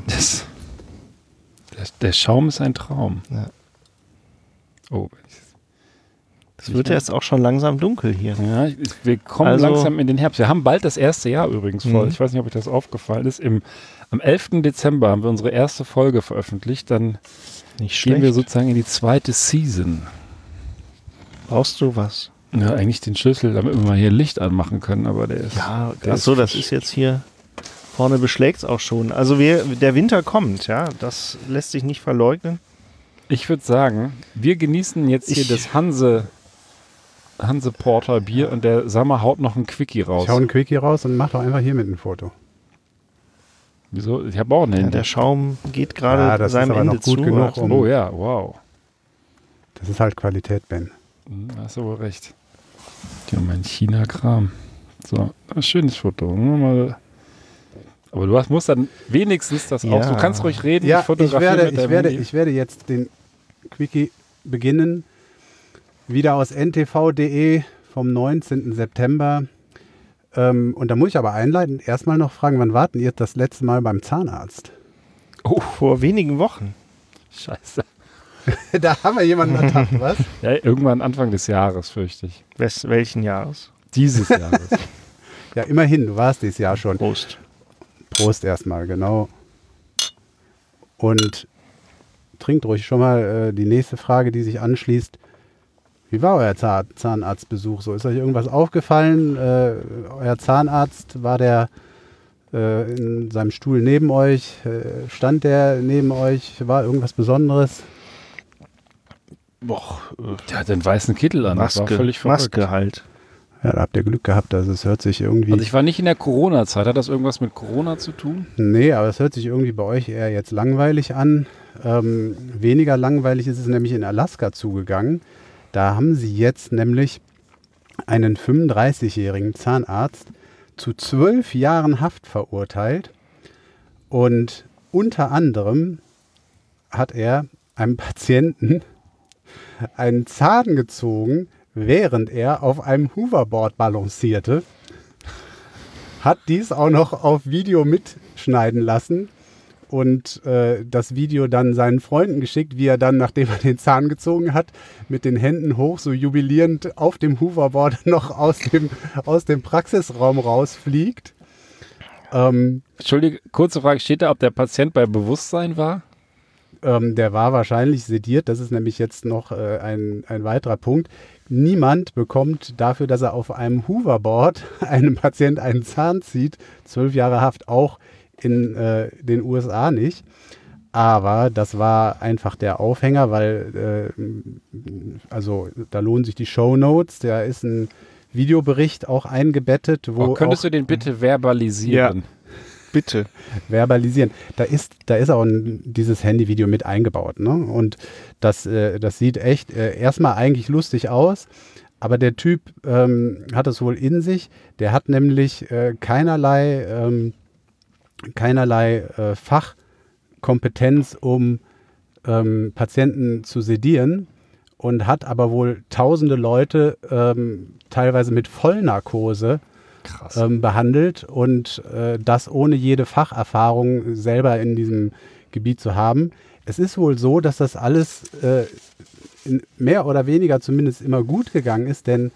Der Schaum ist ein Traum. Ja. Oh, Es wird jetzt auch schon langsam dunkel hier. ja, wir kommen Also- langsam in den Herbst. Wir haben bald das erste Jahr übrigens voll. Mhm. Ich weiß nicht, ob euch das aufgefallen ist. Am 11. Dezember haben wir unsere erste Folge veröffentlicht. Dann Nicht gehen wir schlecht. sozusagen in die zweite Season. Brauchst du was? Ja, eigentlich den Schlüssel, damit wir mal hier Licht anmachen können, aber der ist. Ja, der achso, das ist jetzt hier. Vorne beschlägt es auch schon. Also der Winter kommt, ja. Das lässt sich nicht verleugnen. Ich würde sagen, wir genießen jetzt hier das Hanse Porter Bier und der Sammer haut noch ein Quickie raus. Ich hau einen Quickie raus und mach doch einfach hier mit ein Foto. Wieso? Ich habe auch ein Ja, Handy. der Schaum geht Ja, gerade das seinem ist aber Ende noch gut zu. genug, um- Oh ja, wow. Das ist halt Qualität, Ben. Da hast du wohl recht. Ja, mein China-Kram. So, ein schönes Foto. Mal. Aber du musst dann wenigstens das auch. Ja. Du kannst ruhig reden. Ja, fotografiere mit deinem Handy. ich werde jetzt den Quickie beginnen. Wieder aus ntv.de vom 19. September. Und da muss ich aber einleitend erstmal noch fragen, wann warten ihr das letzte Mal beim Zahnarzt? Oh, Vor wenigen Wochen. scheiße. Da haben wir jemanden ertappt, was? Ja, irgendwann Anfang des Jahres, fürchte ich. Welchen Jahres? Dieses Jahres. Ja, immerhin, du warst dieses Jahr schon. Prost. Prost erstmal, genau. Und trinkt ruhig schon mal die nächste Frage, die sich anschließt. Wie war euer Zahnarztbesuch so? Ist euch irgendwas aufgefallen? Euer Zahnarzt, war der in seinem Stuhl neben euch? Stand der neben euch? War irgendwas Besonderes? Boah, Der hat den weißen Kittel an. Das war völlig verrückt. Maske halt. Ja, da habt ihr Glück gehabt. Also es hört sich irgendwie... Also ich war nicht in der Corona-Zeit. Hat das irgendwas mit Corona zu tun? Nee, aber es hört sich irgendwie bei euch eher jetzt langweilig an. Weniger langweilig ist es nämlich in Alaska zugegangen. Da haben sie jetzt nämlich einen 35-jährigen Zahnarzt zu 12 Jahren Haft verurteilt. Und unter anderem hat er einem Patienten einen Zahn gezogen, während er auf einem Hoverboard balancierte. Hat dies auch noch auf Video mitschneiden lassen und das Video dann seinen Freunden geschickt, wie er dann, nachdem er den Zahn gezogen hat, mit den Händen hoch, so jubilierend auf dem Hoverboard noch aus dem Praxisraum rausfliegt. Entschuldige, kurze Frage. Steht da, ob der Patient bei Bewusstsein war? Der war wahrscheinlich sediert. Das ist nämlich jetzt noch ein weiterer Punkt. Niemand bekommt dafür, dass er auf einem Hoverboard einem Patient einen Zahn zieht, 12 Jahre Haft, auch in den USA nicht. Aber das war einfach der Aufhänger, weil also da lohnen sich die Shownotes. Da ist ein Videobericht auch eingebettet, wo Könntest auch du den bitte verbalisieren? Bitte. verbalisieren. Da ist auch dieses Handyvideo mit eingebaut. Ne? Und das sieht echt erstmal eigentlich lustig aus. Aber der Typ hat es wohl in sich. Der hat nämlich keinerlei Fachkompetenz, um Patienten zu sedieren und hat aber wohl tausende Leute teilweise mit Vollnarkose behandelt und das ohne jede Facherfahrung selber in diesem Gebiet zu haben. Es ist wohl so, dass das alles mehr oder weniger zumindest immer gut gegangen ist, denn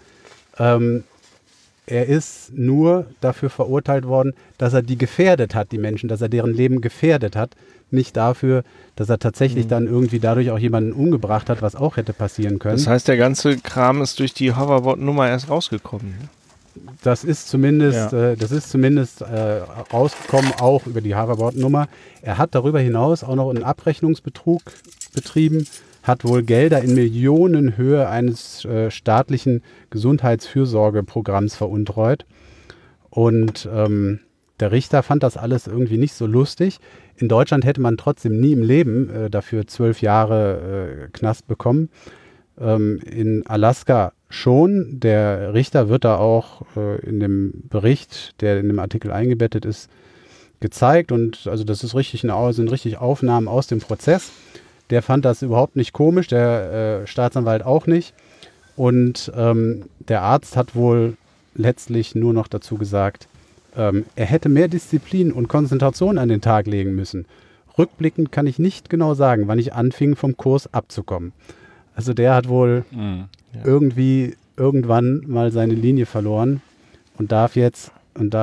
er ist nur dafür verurteilt worden, dass er die gefährdet hat, die Menschen, dass er deren Leben gefährdet hat, nicht dafür, dass er tatsächlich dann irgendwie dadurch auch jemanden umgebracht hat, was auch hätte passieren können. Das heißt, der ganze Kram ist durch die Hoverboard-Nummer erst rausgekommen. Ne? Das ist zumindest rausgekommen, auch über die Hoverboard-Nummer. Er hat darüber hinaus auch noch einen Abrechnungsbetrug betrieben, hat wohl Gelder in Millionenhöhe eines staatlichen Gesundheitsfürsorgeprogramms veruntreut. Und der Richter fand das alles irgendwie nicht so lustig. In Deutschland hätte man trotzdem nie im Leben dafür 12 Jahre Knast bekommen. In Alaska schon. Der Richter wird da auch in dem Bericht, der in dem Artikel eingebettet ist, gezeigt. Und also das ist sind richtig Aufnahmen aus dem Prozess. Der fand das überhaupt nicht komisch, der Staatsanwalt auch nicht. Und der Arzt hat wohl letztlich nur noch dazu gesagt, er hätte mehr Disziplin und Konzentration an den Tag legen müssen. Rückblickend kann ich nicht genau sagen, wann ich anfing, vom Kurs abzukommen. Also der hat wohl irgendwann mal seine Linie verloren und darf jetzt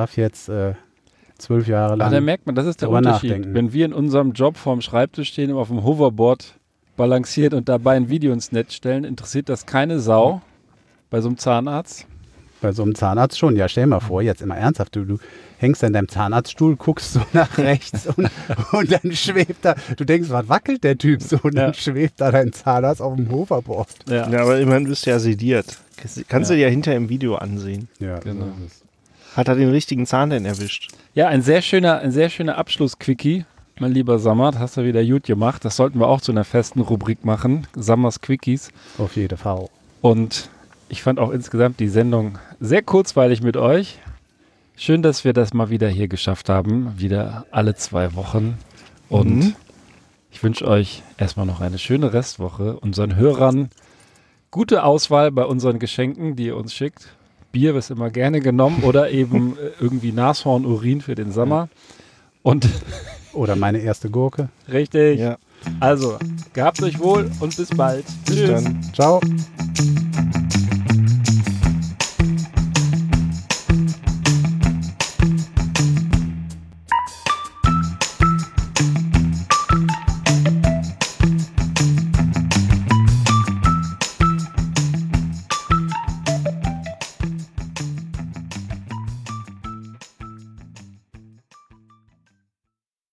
12 Jahre lang. Aber da merkt man, das ist der Unterschied. Nachdenken. Wenn wir in unserem Job vorm Schreibtisch stehen und auf dem Hoverboard balanciert und dabei ein Video ins Netz stellen, interessiert das keine Sau bei so einem Zahnarzt? Bei so einem Zahnarzt schon. Ja, stell dir mal vor, jetzt immer ernsthaft, du hängst in deinem Zahnarztstuhl, guckst so nach rechts und dann schwebt da, du denkst, was wackelt der Typ so? Und dann schwebt da dein Zahnarzt auf dem Hoverboard. Ja, aber immerhin bist du ja sediert. Kannst du dir ja hinter im Video ansehen. Ja, genau. Hat er den richtigen Zahn denn erwischt? Ja, ein sehr schöner Abschluss-Quickie, mein lieber Sammert, hast du wieder gut gemacht. Das sollten wir auch zu einer festen Rubrik machen, Sammers Quickies. Auf jeden Fall. Und ich fand auch insgesamt die Sendung sehr kurzweilig mit euch. Schön, dass wir das mal wieder hier geschafft haben, wieder alle 2 Wochen. Und ich wünsche euch erstmal noch eine schöne Restwoche, unseren Hörern gute Auswahl bei unseren Geschenken, die ihr uns schickt. Bier ist immer gerne genommen oder eben irgendwie Nashorn-Urin für den Sommer. Und oder meine erste Gurke. Richtig. Ja. Also, gehabt euch wohl und bis bald. Bis Tschüss. dann. Ciao.